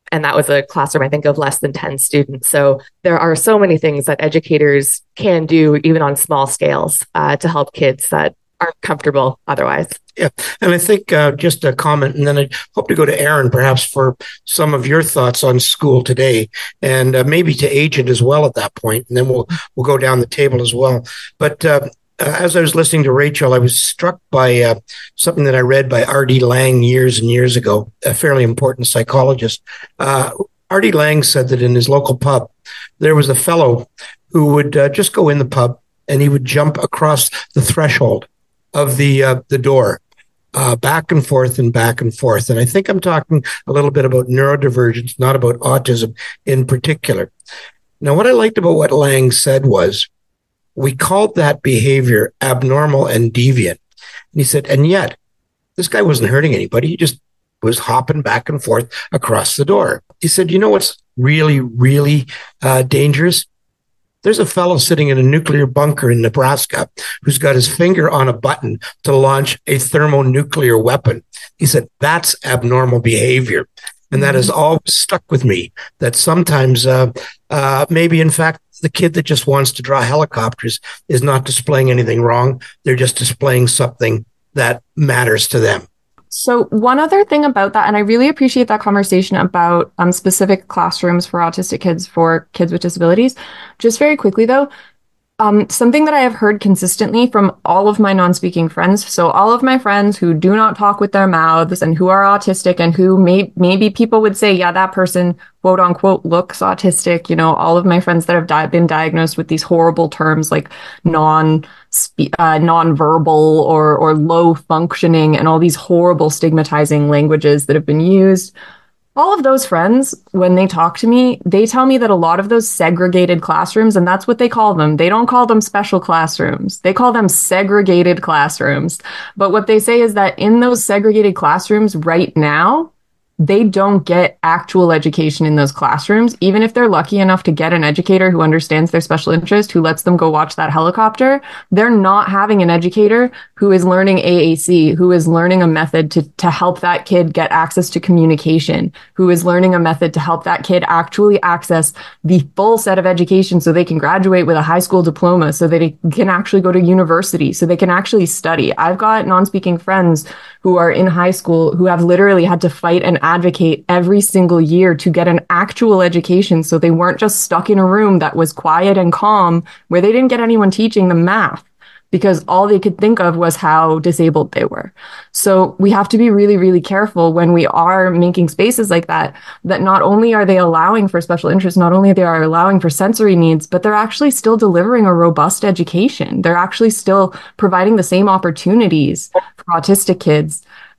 And that was a classroom, I think, of less than ten students. So there are so many things that educators can do, even on small scales, uh, to help kids that aren't comfortable otherwise. Yeah. And I think uh, just a comment, and then I hope to go to Aaron, perhaps for some of your thoughts on school today, and uh, maybe to Agent as well at that point, and then we'll we'll go down the table as well. But uh, as I was listening to Rachel, I was struck by uh, something that I read by R D Laing years and years ago, a fairly important psychologist. Uh, R D Laing said that in his local pub, there was a fellow who would uh, just go in the pub and he would jump across the threshold of the uh, the door, uh, back and forth and back and forth. And I think I'm talking a little bit about neurodivergence, not about autism in particular. Now, what I liked about what Laing said was, we called that behavior abnormal and deviant. And he said, and yet, this guy wasn't hurting anybody. He just was hopping back and forth across the door. He said, you know what's really, really uh, dangerous? There's a fellow sitting in a nuclear bunker in Nebraska who's got his finger on a button to launch a thermonuclear weapon. He said, that's abnormal behavior. And that has always stuck with me, that sometimes uh, uh, maybe, in fact, the kid that just wants to draw helicopters is not displaying anything wrong. They're just displaying something that matters to them. So one other thing about that, and I really appreciate that conversation about um, specific classrooms for autistic kids, for kids with disabilities. Just very quickly, though, um, something that I have heard consistently from all of my non-speaking friends, so all of my friends who do not talk with their mouths and who are autistic and who may, maybe people would say, yeah, that person, quote unquote, looks autistic. You know, all of my friends that have di- been diagnosed with these horrible terms like non uh, non-verbal or, or low functioning and all these horrible stigmatizing languages that have been used. All of those friends, when they talk to me, they tell me that a lot of those segregated classrooms, and that's what they call them. They don't call them special classrooms. They call them segregated classrooms. But what they say is that in those segregated classrooms right now, they don't get actual education in those classrooms. Even if they're lucky enough to get an educator who understands their special interest, who lets them go watch that helicopter, they're not having an educator who is learning A A C, who is learning a method to, to help that kid get access to communication, who is learning a method to help that kid actually access the full set of education so they can graduate with a high school diploma, so that they can actually go to university, so they can actually study. I've got non-speaking friends who are in high school who have literally had to fight and advocate every single year to get an actual education, so they weren't just stuck in a room that was quiet and calm where they didn't get anyone teaching them math, because all they could think of was how disabled they were. So we have to be really, really careful when we are making spaces like that, that not only are they allowing for special interests, not only they are allowing for sensory needs, but they're actually still delivering a robust education. They're actually still providing the same opportunities for autistic kids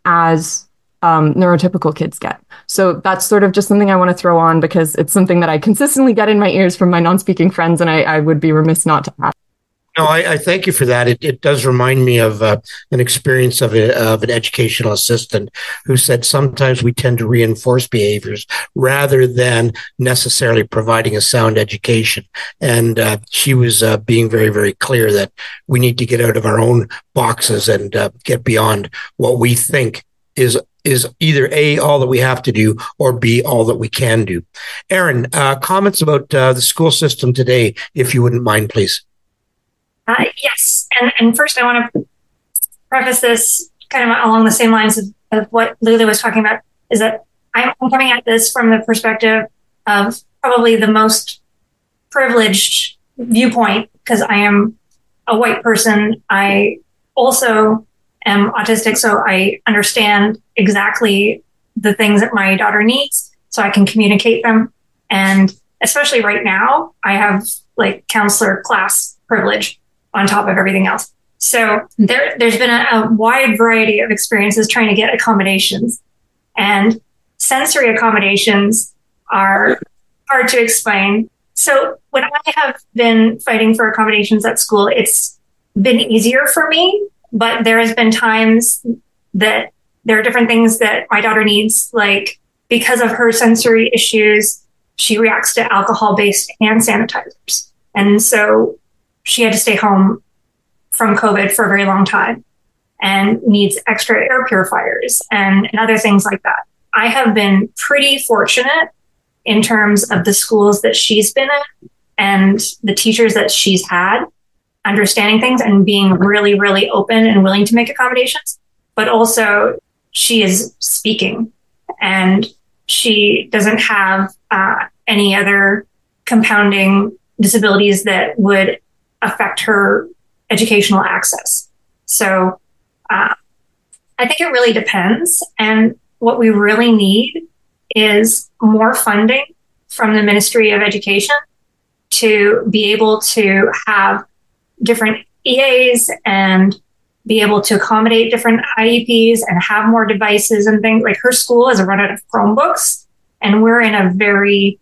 as um, neurotypical kids get. So that's sort of just something I want to throw on, because it's something that I consistently get in my ears from my non-speaking friends, and I, I would be remiss not to add. No, I, I thank you for that. It, it does remind me of uh, an experience of, a, of an educational assistant who said sometimes we tend to reinforce behaviors rather than necessarily providing a sound education. And uh, she was uh, being very, very clear that we need to get out of our own boxes and uh, get beyond what we think is is either A, all that we have to do, or B, all that we can do. Aaron, uh, comments about uh, the school system today, if you wouldn't mind, please. Uh, yes. And, and first, I want to preface this kind of along the same lines of, of what Lulu was talking about, is that I'm coming at this from the perspective of probably the most privileged viewpoint, because I am a white person. I also am autistic, so I understand exactly the things that my daughter needs, so I can communicate them. And especially right now, I have like counselor class privilege on top of everything else. So there, there's been a, a wide variety of experiences trying to get accommodations, and sensory accommodations are hard to explain. So when I have been fighting for accommodations at school, it's been easier for me, but there has been times that there are different things that my daughter needs, like because of her sensory issues, she reacts to alcohol-based hand sanitizers. And so she had to stay home from COVID for a very long time and needs extra air purifiers and, and other things like that. I have been pretty fortunate in terms of the schools that she's been in and the teachers that she's had, understanding things and being really, really open and willing to make accommodations. But also, she is speaking, and she doesn't have uh, any other compounding disabilities that would affect her educational access. So uh, I think it really depends. And what we really need is more funding from the Ministry of Education to be able to have different E As and be able to accommodate different I E Ps and have more devices and things. Like, her school has run out of Chromebooks, and we're in a very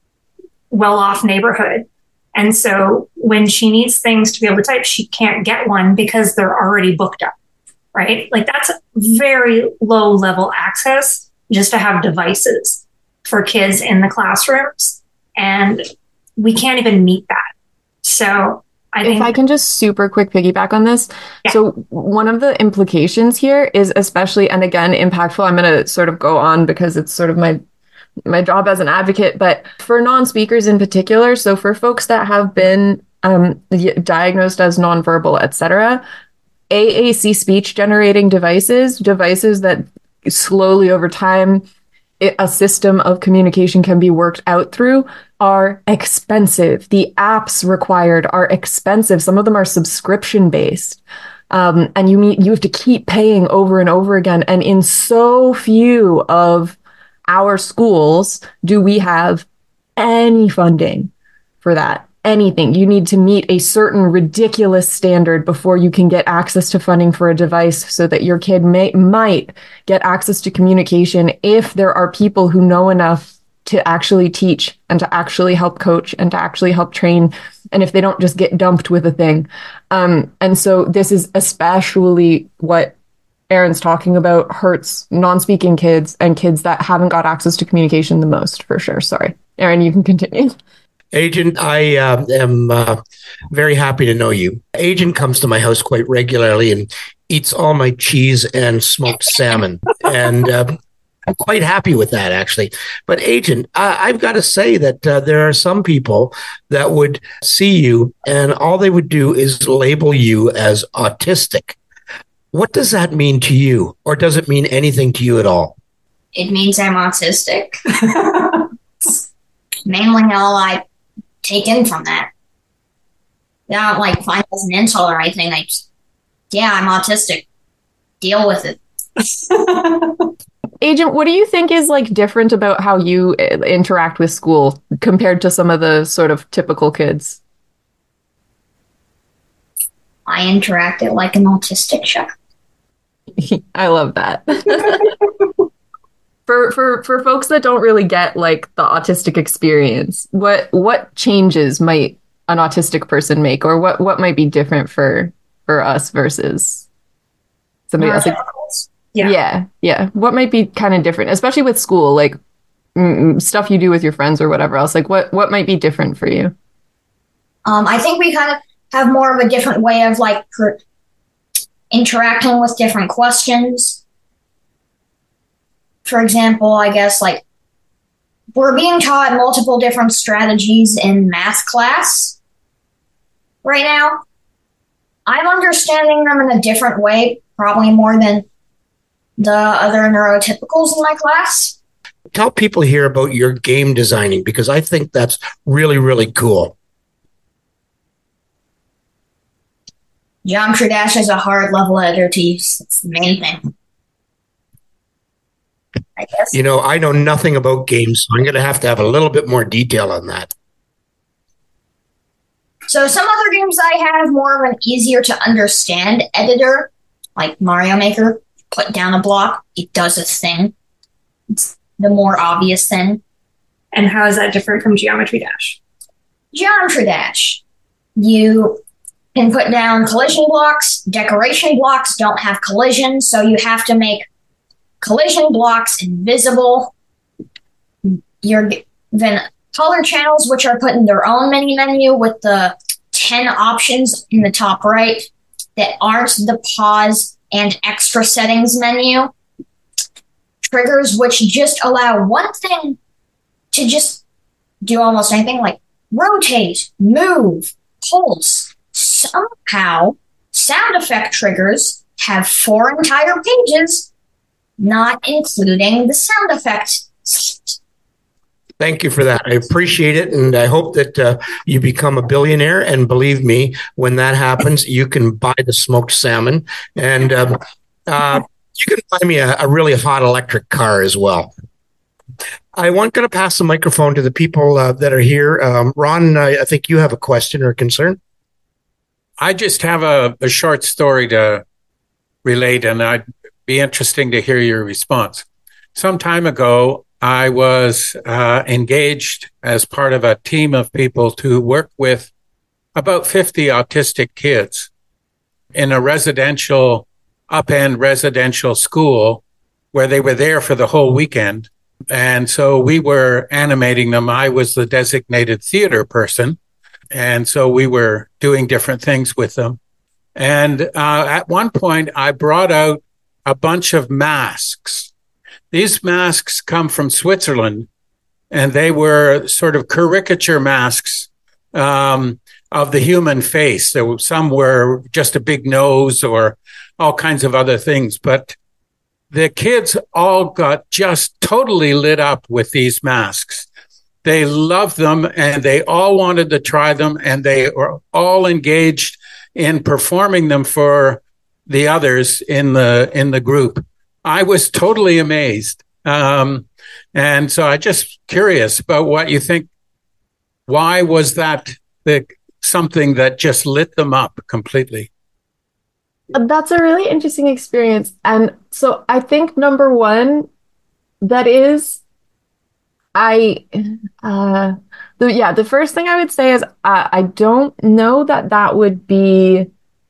well-off neighborhood. And so when she needs things to be able to type, she can't get one because they're already booked up, right? Like, that's very low level access just to have devices for kids in the classrooms. And we can't even meet that. So I think, if I can just super quick piggyback on this. Yeah. So one of the implications here is especially, and again, impactful. I'm going to sort of go on because it's sort of my my job as an advocate, but for non-speakers in particular, so for folks that have been um, diagnosed as nonverbal, et cetera, A A C speech generating devices, devices that slowly over time, it, a system of communication can be worked out through, are expensive. The apps required are expensive. Some of them are subscription based. Um, and you meet, you have to keep paying over and over again. And in so few of our schools do we have any funding for that. Anything. You need to meet a certain ridiculous standard before you can get access to funding for a device so that your kid may might get access to communication if there are people who know enough to actually teach and to actually help coach and to actually help train, and if they don't just get dumped with a thing. Um, and so this is especially what Erin's talking about hurts non-speaking kids and kids that haven't got access to communication the most, for sure. Sorry. Erin, you can continue. Agent, I uh, am uh, very happy to know you. Agent comes to my house quite regularly and eats all my cheese and smoked salmon. And uh, I'm quite happy with that, actually. But Agent, I- I've got to say that uh, there are some people that would see you and all they would do is label you as autistic. What does that mean to you? Or does it mean anything to you at all? It means I'm autistic. Mainly all I take in from that. I don't like find it as an insult or anything. I just, yeah, I'm autistic. Deal with it. Agent, what do you think is like different about how you interact with school compared to some of the sort of typical kids? I interacted like an autistic child. I love that. for for for folks that don't really get like the autistic experience, what what changes might an autistic person make, or what what might be different for for us versus somebody else? Like, yeah. yeah, yeah. What might be kind of different, especially with school, like mm, stuff you do with your friends or whatever else? Like what what might be different for you? Um, I think we kind of have more of a different way of like per- interacting with different questions. For example, I guess like we're being taught multiple different strategies in math class right now. I'm understanding them in a different way, probably more than the other neurotypicals in my class. Tell people here about your game designing, because I think that's really, really cool. Geometry Dash is a hard level editor to use. It's the main thing. I guess. You know, I know nothing about games, so I'm going to have to have a little bit more detail on that. So some other games I have more of an easier to understand editor, like Mario Maker. Put down a block, it does its thing. It's the more obvious thing. And how is that different from Geometry Dash? Geometry Dash. You can put down collision blocks. Decoration blocks don't have collision, so you have to make collision blocks invisible. You're given color channels, which are put in their own mini menu with the ten options in the top right that aren't the pause and extra settings menu. Triggers, which just allow one thing to just do almost anything like rotate, move, pulse. Somehow, sound effect triggers have four entire pages, not including the sound effect. Thank you for that. I appreciate it. And I hope that uh, you become a billionaire. And believe me, when that happens, you can buy the smoked salmon. And um, uh, you can buy me a, a really hot electric car as well. I want to pass the microphone to the people uh, that are here. Um, Ron, I, I think you have a question or concern. I just have a, a short story to relate, and I'd be interesting to hear your response. Some time ago, I was uh, engaged as part of a team of people to work with about fifty autistic kids in a residential, up-end residential school where they were there for the whole weekend. And so we were animating them. I was the designated theater person. And so we were doing different things with them. And uh, at one point, I brought out a bunch of masks. These masks come from Switzerland, and they were sort of caricature masks um, of the human face. There were, some were just a big nose or all kinds of other things. But the kids all got just totally lit up with these masks. They loved them, and they all wanted to try them, and they were all engaged in performing them for the others in the in the group. I was totally amazed. Um, and so I just curious about what you think. Why was that the, something that just lit them up completely? That's a really interesting experience. And so I think number one, that is, I, uh, the, yeah, the first thing I would say is uh, I don't know that that would be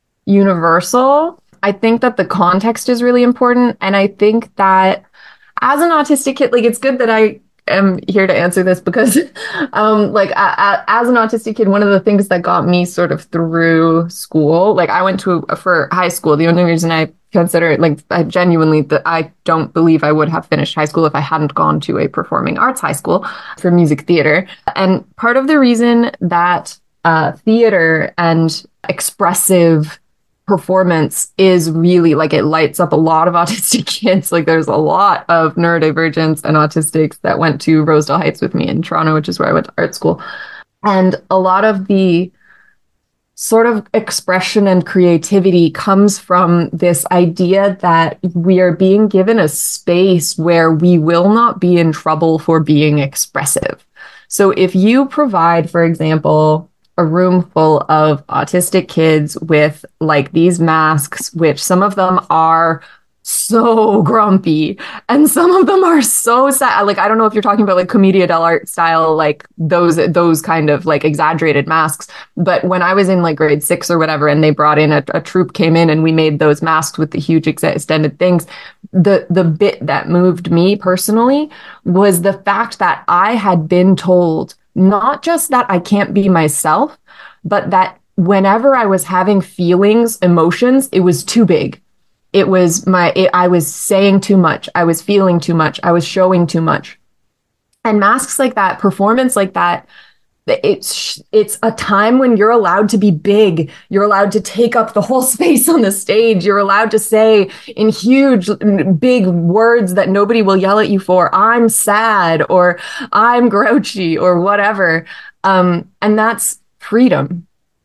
universal. I think that the context is really important. And I think that as an autistic kid, like, it's good that I am here to answer this because, um, like, I, I, as an autistic kid, one of the things that got me sort of through school, like, I went to, for high school, the only reason I consider it, like, I genuinely, that I don't believe I would have finished high school if I hadn't gone to a performing arts high school for music theater. And part of the reason that uh, theater and expressive performance is really, like, it lights up a lot of autistic kids. Like, there's a lot of neurodivergents and autistics that went to Rosedale Heights with me in Toronto, which is where I went to art school. And a lot of the sort of expression and creativity comes from this idea that we are being given a space where we will not be in trouble for being expressive. So if you provide, for example, a room full of autistic kids with, like, these masks, which some of them are so grumpy and some of them are so sad. Like, I don't know if you're talking about, like, Commedia dell'arte style, like those those kind of, like, exaggerated masks. But when I was in, like, grade six or whatever, and they brought in a, a troupe came in and we made those masks with the huge ex- extended things, the the bit that moved me personally was the fact that I had been told not just that I can't be myself, but that whenever I was having feelings, emotions, it was too big. It was my, it, I was saying too much. I was feeling too much. I was showing too much. And masks like that, performance like that, it's it's a time when you're allowed to be big. You're allowed to take up the whole space on the stage. You're allowed to say in huge, big words that nobody will yell at you for, I'm sad, or I'm grouchy, or whatever. Um, and that's freedom.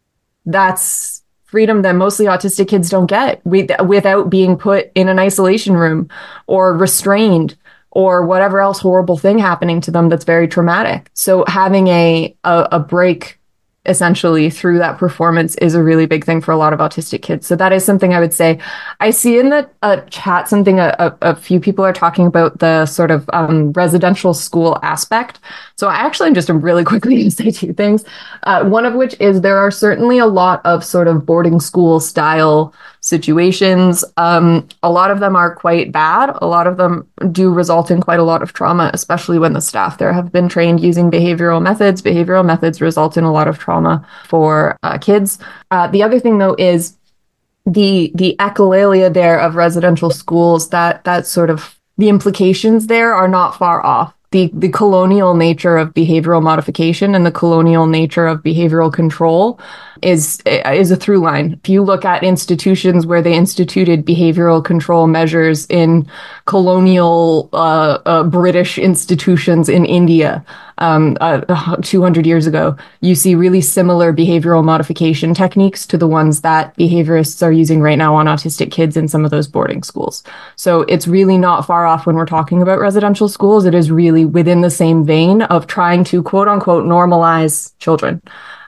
That's freedom that mostly autistic kids don't get with, without being put in an isolation room or restrained or whatever else horrible thing happening to them that's very traumatic. So having a, a a break essentially through that performance is a really big thing for a lot of autistic kids. So that is something I would say. I see in the uh, chat something a, a, a few people are talking about the sort of um, residential school aspect. So I actually just am really quickly going to say two things. Uh, one of which is there are certainly a lot of sort of boarding school style situations. Um, a lot of them are quite bad. A lot of them do result in quite a lot of trauma, especially when the staff there have been trained using behavioral methods. Behavioral methods result in a lot of trauma for uh, kids. Uh, the other thing, though, is the the echolalia there of residential schools, that that sort of the implications there are not far off. the, the colonial nature of behavioral modification and the colonial nature of behavioral control is, is a through line. If you look at institutions where they instituted behavioral control measures in colonial uh, uh, British institutions in India um, uh, two hundred years ago, you see really similar behavioral modification techniques to the ones that behaviorists are using right now on autistic kids in some of those boarding schools. So it's really not far off when we're talking about residential schools. It is really within the same vein of trying to quote unquote normalize children.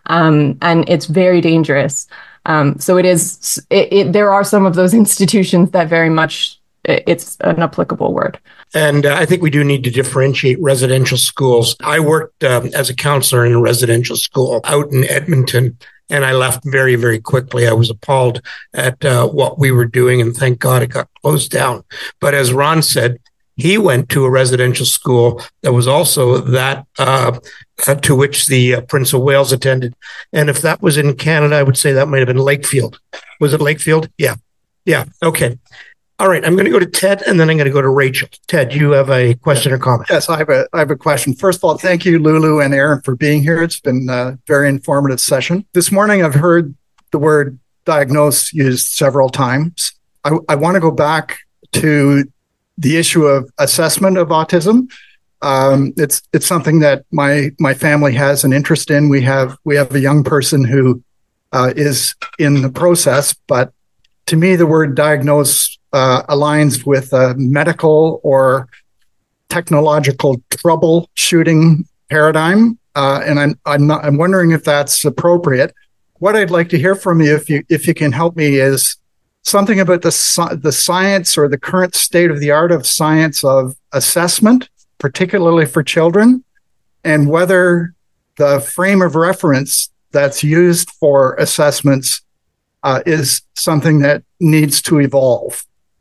Um, and it's very dangerous. Um, so it is, it, it, there are some of those institutions that very much, it's an applicable word. And uh, I think we do need to differentiate residential schools. I worked um, as a counselor in a residential school out in Edmonton, and I left very, very quickly. I was appalled at uh, what we were doing, and thank God it got closed down. But as Ron said, he went to a residential school that was also that uh, uh, to which the uh, Prince of Wales attended. And if that was in Canada, I would say that might have been Lakefield. Was it Lakefield? Yeah. Yeah. Okay. All right. I'm going to go to Ted, and then I'm going to go to Rachel. Ted, you have a question or comment? Yes, I have a I have a question. First of all, thank you, Lulu and Aaron, for being here. It's been a very informative session. This morning, I've heard the word diagnose used several times. I, I want to go back to the issue of assessment of autism. Um, it's it's something that my my family has an interest in. We have we have a young person who uh, is in the process, but to me, the word diagnose uh, aligns with a medical or technological troubleshooting paradigm, uh, and I'm I'm not I'm wondering if that's appropriate. What I'd like to hear from you, if you if you can help me, is something about the the science or the current state of the art of science of assessment, particularly for children, and whether the frame of reference that's used for assessments uh, is something that needs to evolve.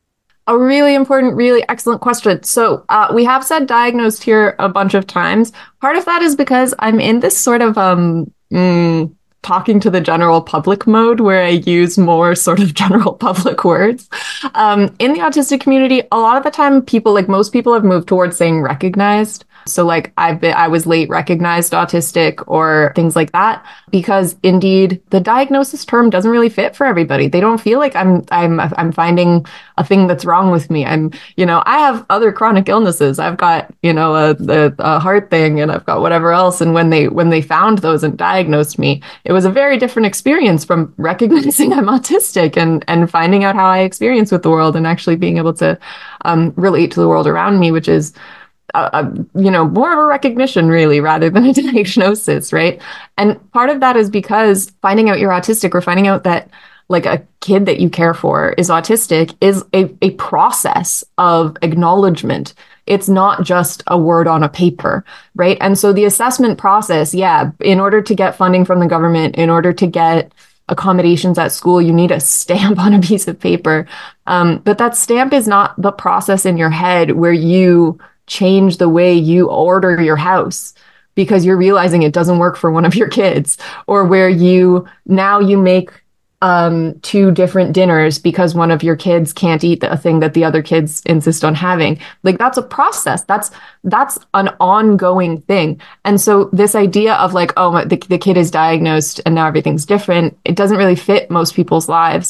A really important, really excellent question. So uh, we have said diagnosed here a bunch of times. Part of that is because I'm in this sort of um, mm, talking to the general public mode where I use more sort of general public words. Um, in the autistic community, a lot of the time people, like most people, have moved towards saying recognized. So like I've been, I was late recognized autistic or things like that, because indeed the diagnosis term doesn't really fit for everybody. They don't feel like I'm, I'm, I'm finding a thing that's wrong with me. I'm, you know, I have other chronic illnesses. I've got, you know, a, a, a heart thing, and I've got whatever else. And when they, when they found those and diagnosed me, it was a very different experience from recognizing I'm autistic and, and finding out how I experience with the world and actually being able to um, relate to the world around me, which is, Uh, you know, more of a recognition really rather than a diagnosis, right? And part of that is because finding out you're autistic or finding out that like a kid that you care for is autistic is a, a process of acknowledgement. It's not just a word on a paper, right? And so the assessment process, yeah, in order to get funding from the government, in order to get accommodations at school, you need a stamp on a piece of paper. Um, but that stamp is not the process in your head where you change the way you order your house because you're realizing it doesn't work for one of your kids, or where you now you make um, two different dinners because one of your kids can't eat the thing that the other kids insist on having. Like that's a process. That's that's an ongoing thing. And so this idea of like, oh, the, the kid is diagnosed and now everything's different, it doesn't really fit most people's lives.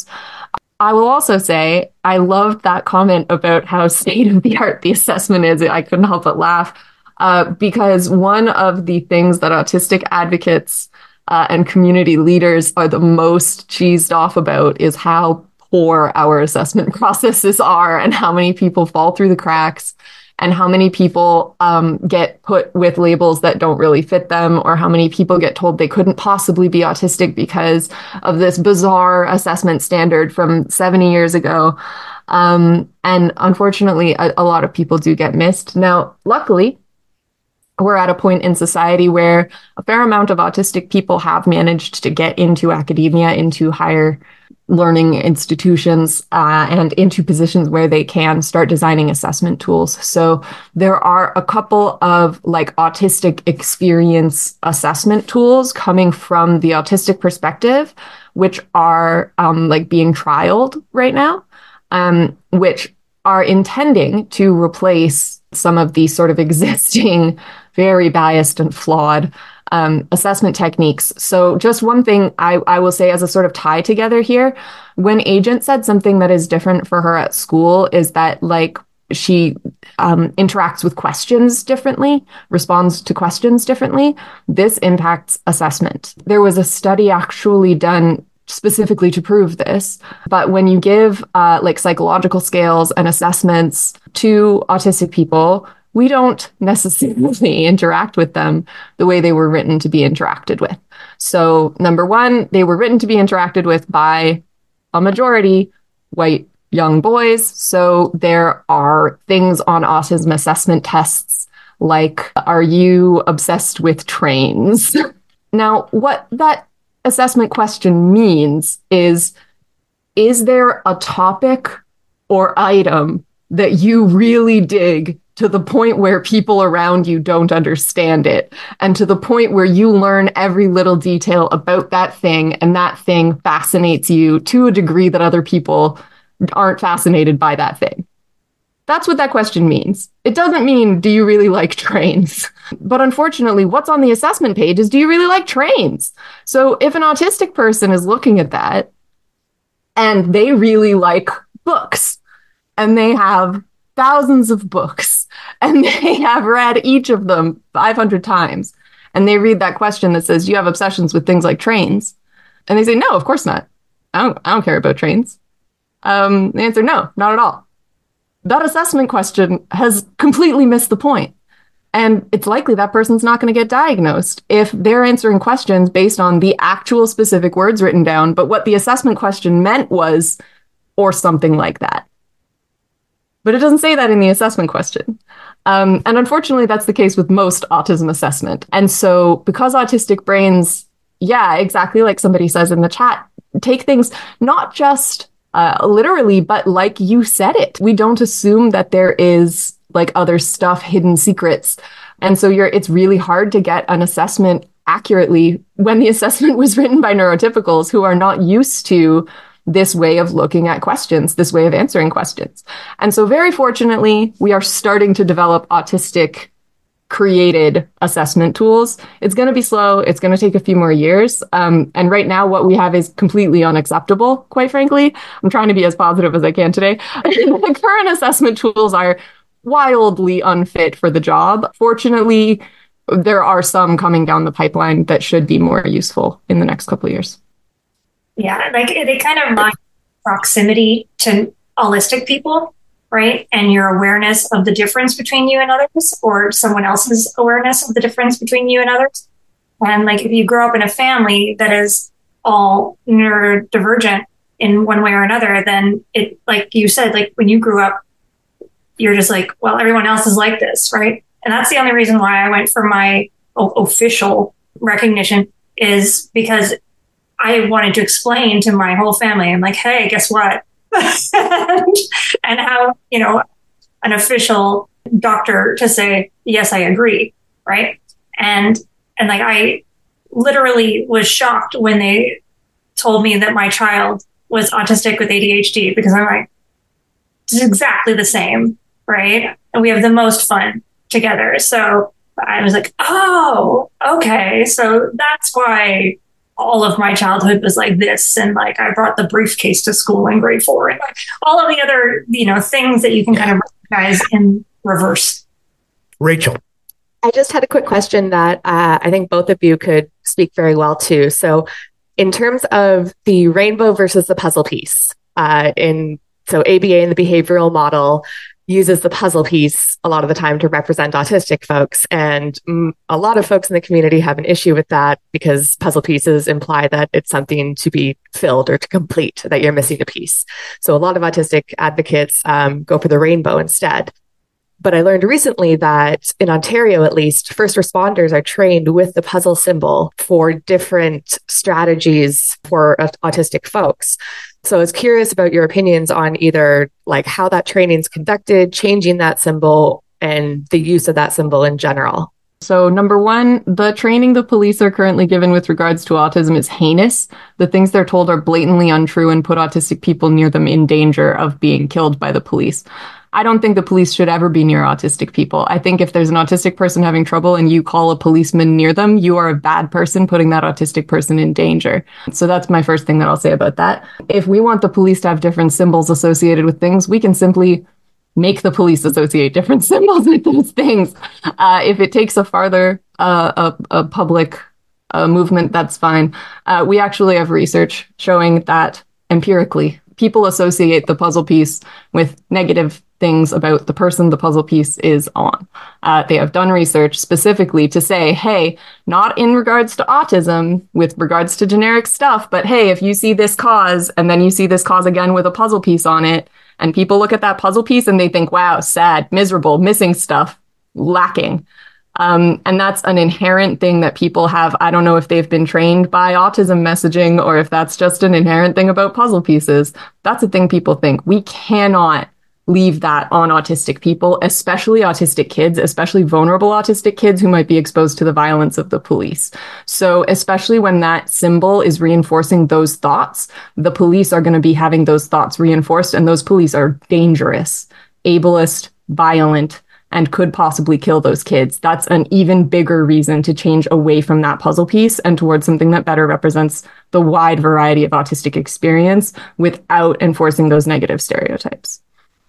I will also say I loved that comment about how state of the art the assessment is. I couldn't help but laugh uh, because one of the things that autistic advocates uh, and community leaders are the most cheesed off about is how poor our assessment processes are and how many people fall through the cracks and how many people um, get put with labels that don't really fit them, or how many people get told they couldn't possibly be autistic because of this bizarre assessment standard from seventy years ago. Um, and unfortunately, a, a lot of people do get missed. Now, luckily, we're at a point in society where a fair amount of autistic people have managed to get into academia, into higher learning institutions, uh, and into positions where they can start designing assessment tools. So there are a couple of like autistic experience assessment tools coming from the autistic perspective, which are um, like being trialed right now, um, which are intending to replace some of the sort of existing, very biased and flawed um, assessment techniques. So just one thing I, I will say as a sort of tie together here, when Agent said something that is different for her at school is that like she um, interacts with questions differently, responds to questions differently. This impacts assessment. There was a study actually done specifically to prove this. But when you give uh, like psychological scales and assessments to autistic people, we don't necessarily interact with them the way they were written to be interacted with. So number one, they were written to be interacted with by a majority white young boys. So there are things on autism assessment tests like, are you obsessed with trains? Now, what that assessment question means is, is there a topic or item that you really dig to the point where people around you don't understand it, and to the point where you learn every little detail about that thing, and that thing fascinates you to a degree that other people aren't fascinated by that thing? That's what that question means. It doesn't mean, do you really like trains? But unfortunately, what's on the assessment page is, do you really like trains? So if an autistic person is looking at that and they really like books, and they have thousands of books, and they have read each of them five hundred times, and they read that question that says, do you have obsessions with things like trains? And they say, no, of course not. I don't, I don't care about trains. Um, the answer, no, not at all. That assessment question has completely missed the point. And it's likely that person's not going to get diagnosed if they're answering questions based on the actual specific words written down, but what the assessment question meant was, or something like that. But it doesn't say that in the assessment question. Um, and unfortunately, that's the case with most autism assessment. And so because autistic brains, yeah, exactly like somebody says in the chat, take things not just uh, literally, but like you said it. We don't assume that there is like other stuff, hidden secrets. And so you're, it's really hard to get an assessment accurately when the assessment was written by neurotypicals who are not used to this way of looking at questions, this way of answering questions. And so very fortunately, we are starting to develop autistic created assessment tools. It's going to be slow. It's going to take a few more years. Um, and right now, what we have is completely unacceptable, quite frankly. I'm trying to be as positive as I can today. The current assessment tools are wildly unfit for the job. Fortunately, there are some coming down the pipeline that should be more useful in the next couple of years. Yeah, like they kind of remind proximity to holistic people, right? And your awareness of the difference between you and others, or someone else's awareness of the difference between you and others. And like if you grow up in a family that is all neurodivergent in one way or another, then it, like you said, like when you grew up, you're just like, well, everyone else is like this, right? And that's the only reason why I went for my o- official recognition, is because I wanted to explain to my whole family, I'm like, hey, guess what? And how, you know, an official doctor to say, yes, I agree, right? And and like I literally was shocked when they told me that my child was autistic with A D H D, because I'm like, it's exactly the same, right? And we have the most fun together. So I was like, oh, okay. So that's why all of my childhood was like this. And like, I brought the briefcase to school in grade four, and like all of the other, you know, things that you can kind of recognize in reverse. Rachel. I just had a quick question that uh, I think both of you could speak very well to. So in terms of the rainbow versus the puzzle piece, uh, in so A B A in the behavioral model uses the puzzle piece a lot of the time to represent autistic folks. And mm, a lot of folks in the community have an issue with that, because puzzle pieces imply that it's something to be filled or to complete, that you're missing a piece. So a lot of autistic advocates um, go for the rainbow instead. But I learned recently that in Ontario, at least, first responders are trained with the puzzle symbol for different strategies for uh, autistic folks. So I was curious about your opinions on either like how that training is conducted, changing that symbol, and the use of that symbol in general. So, number one, the training the police are currently given with regards to autism is heinous. The things they're told are blatantly untrue and put autistic people near them in danger of being killed by the police. I don't think the police should ever be near autistic people. I think if there's an autistic person having trouble and you call a policeman near them, you are a bad person putting that autistic person in danger. So that's my first thing that I'll say about that. If we want the police to have different symbols associated with things, we can simply make the police associate different symbols with those things. Uh, if it takes a farther uh, a, a public uh, movement, that's fine. Uh, we actually have research showing that empirically, people associate the puzzle piece with negative things about the person the puzzle piece is on. Uh, they have done research specifically to say, hey, not in regards to autism, with regards to generic stuff, but hey, if you see this cause and then you see this cause again with a puzzle piece on it, and people look at that puzzle piece and they think, wow, sad, miserable, missing stuff, lacking. Um, and that's an inherent thing that people have. I don't know if they've been trained by autism messaging or if that's just an inherent thing about puzzle pieces. That's a thing people think. We cannot leave that on autistic people, especially autistic kids, especially vulnerable autistic kids who might be exposed to the violence of the police. So especially when that symbol is reinforcing those thoughts, the police are going to be having those thoughts reinforced, and those police are dangerous, ableist, violent, and could possibly kill those kids. That's an even bigger reason to change away from that puzzle piece and towards something that better represents the wide variety of autistic experience without enforcing those negative stereotypes.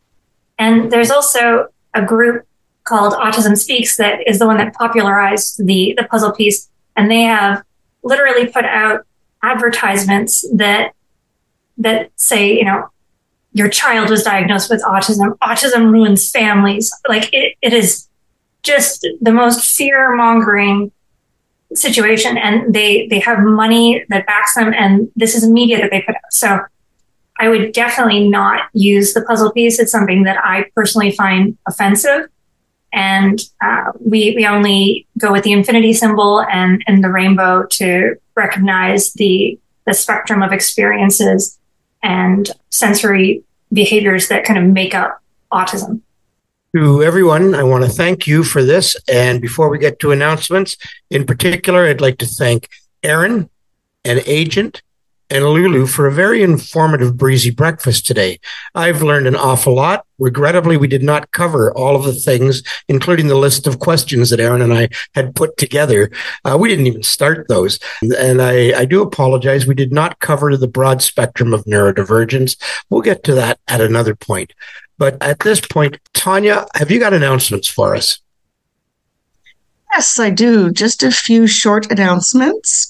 And there's also a group called Autism Speaks that is the one that popularized the, the puzzle piece. And they have literally put out advertisements that that say, you know, your child was diagnosed with autism. Autism ruins families. Like it, it is just the most fear-mongering situation. And they, they have money that backs them. And this is media that they put out. So I would definitely not use the puzzle piece. It's something that I personally find offensive. And uh, we we only go with the infinity symbol and, and the rainbow to recognize the, the spectrum of experiences and sensory behaviors that kind of make up autism. To everyone, I want to thank you for this. And before we get to announcements, in particular, I'd like to thank Aaron and Agent and Lulu for a very informative Breezy Breakfast today. I've learned an awful lot. Regrettably, we did not cover all of the things, including the list of questions that Aaron and I had put together. Uh, we didn't even start those. And I, I do apologize. We did not cover the broad spectrum of neurodivergence. We'll get to that at another point. But at this point, Tanya, have you got announcements for us? Yes, I do. Just a few short announcements.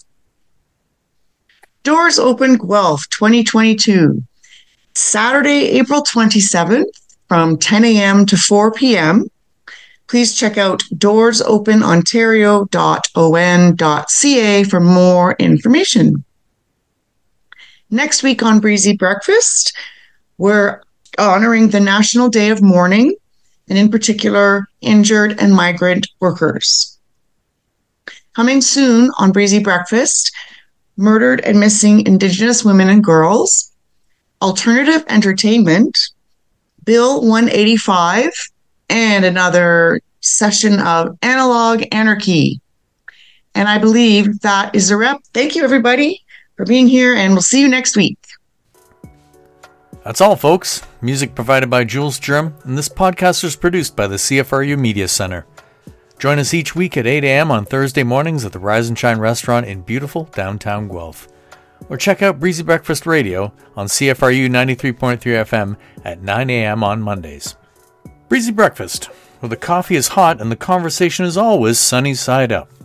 Doors Open Guelph twenty twenty-two, Saturday, April twenty-seventh from ten a.m. to four p.m. Please check out doors open ontario dot o n dot c a for more information. Next week on Breezy Breakfast, we're honoring the National Day of Mourning, and in particular, injured and migrant workers. Coming soon on Breezy Breakfast, murdered and missing Indigenous women and girls, alternative entertainment, Bill one eighty-five, and another session of Analog Anarchy. And I believe that is a wrap. Thank you, everybody, for being here, and we'll see you next week. That's all, folks. Music provided by Jules Germ, and this podcast is produced by the C F R U Media Center. Join us each week at eight a.m. on Thursday mornings at the Rise and Shine restaurant in beautiful downtown Guelph. Or check out Breezy Breakfast Radio on C F R U ninety-three point three F M at nine a.m. on Mondays. Breezy Breakfast, where the coffee is hot and the conversation is always sunny side up.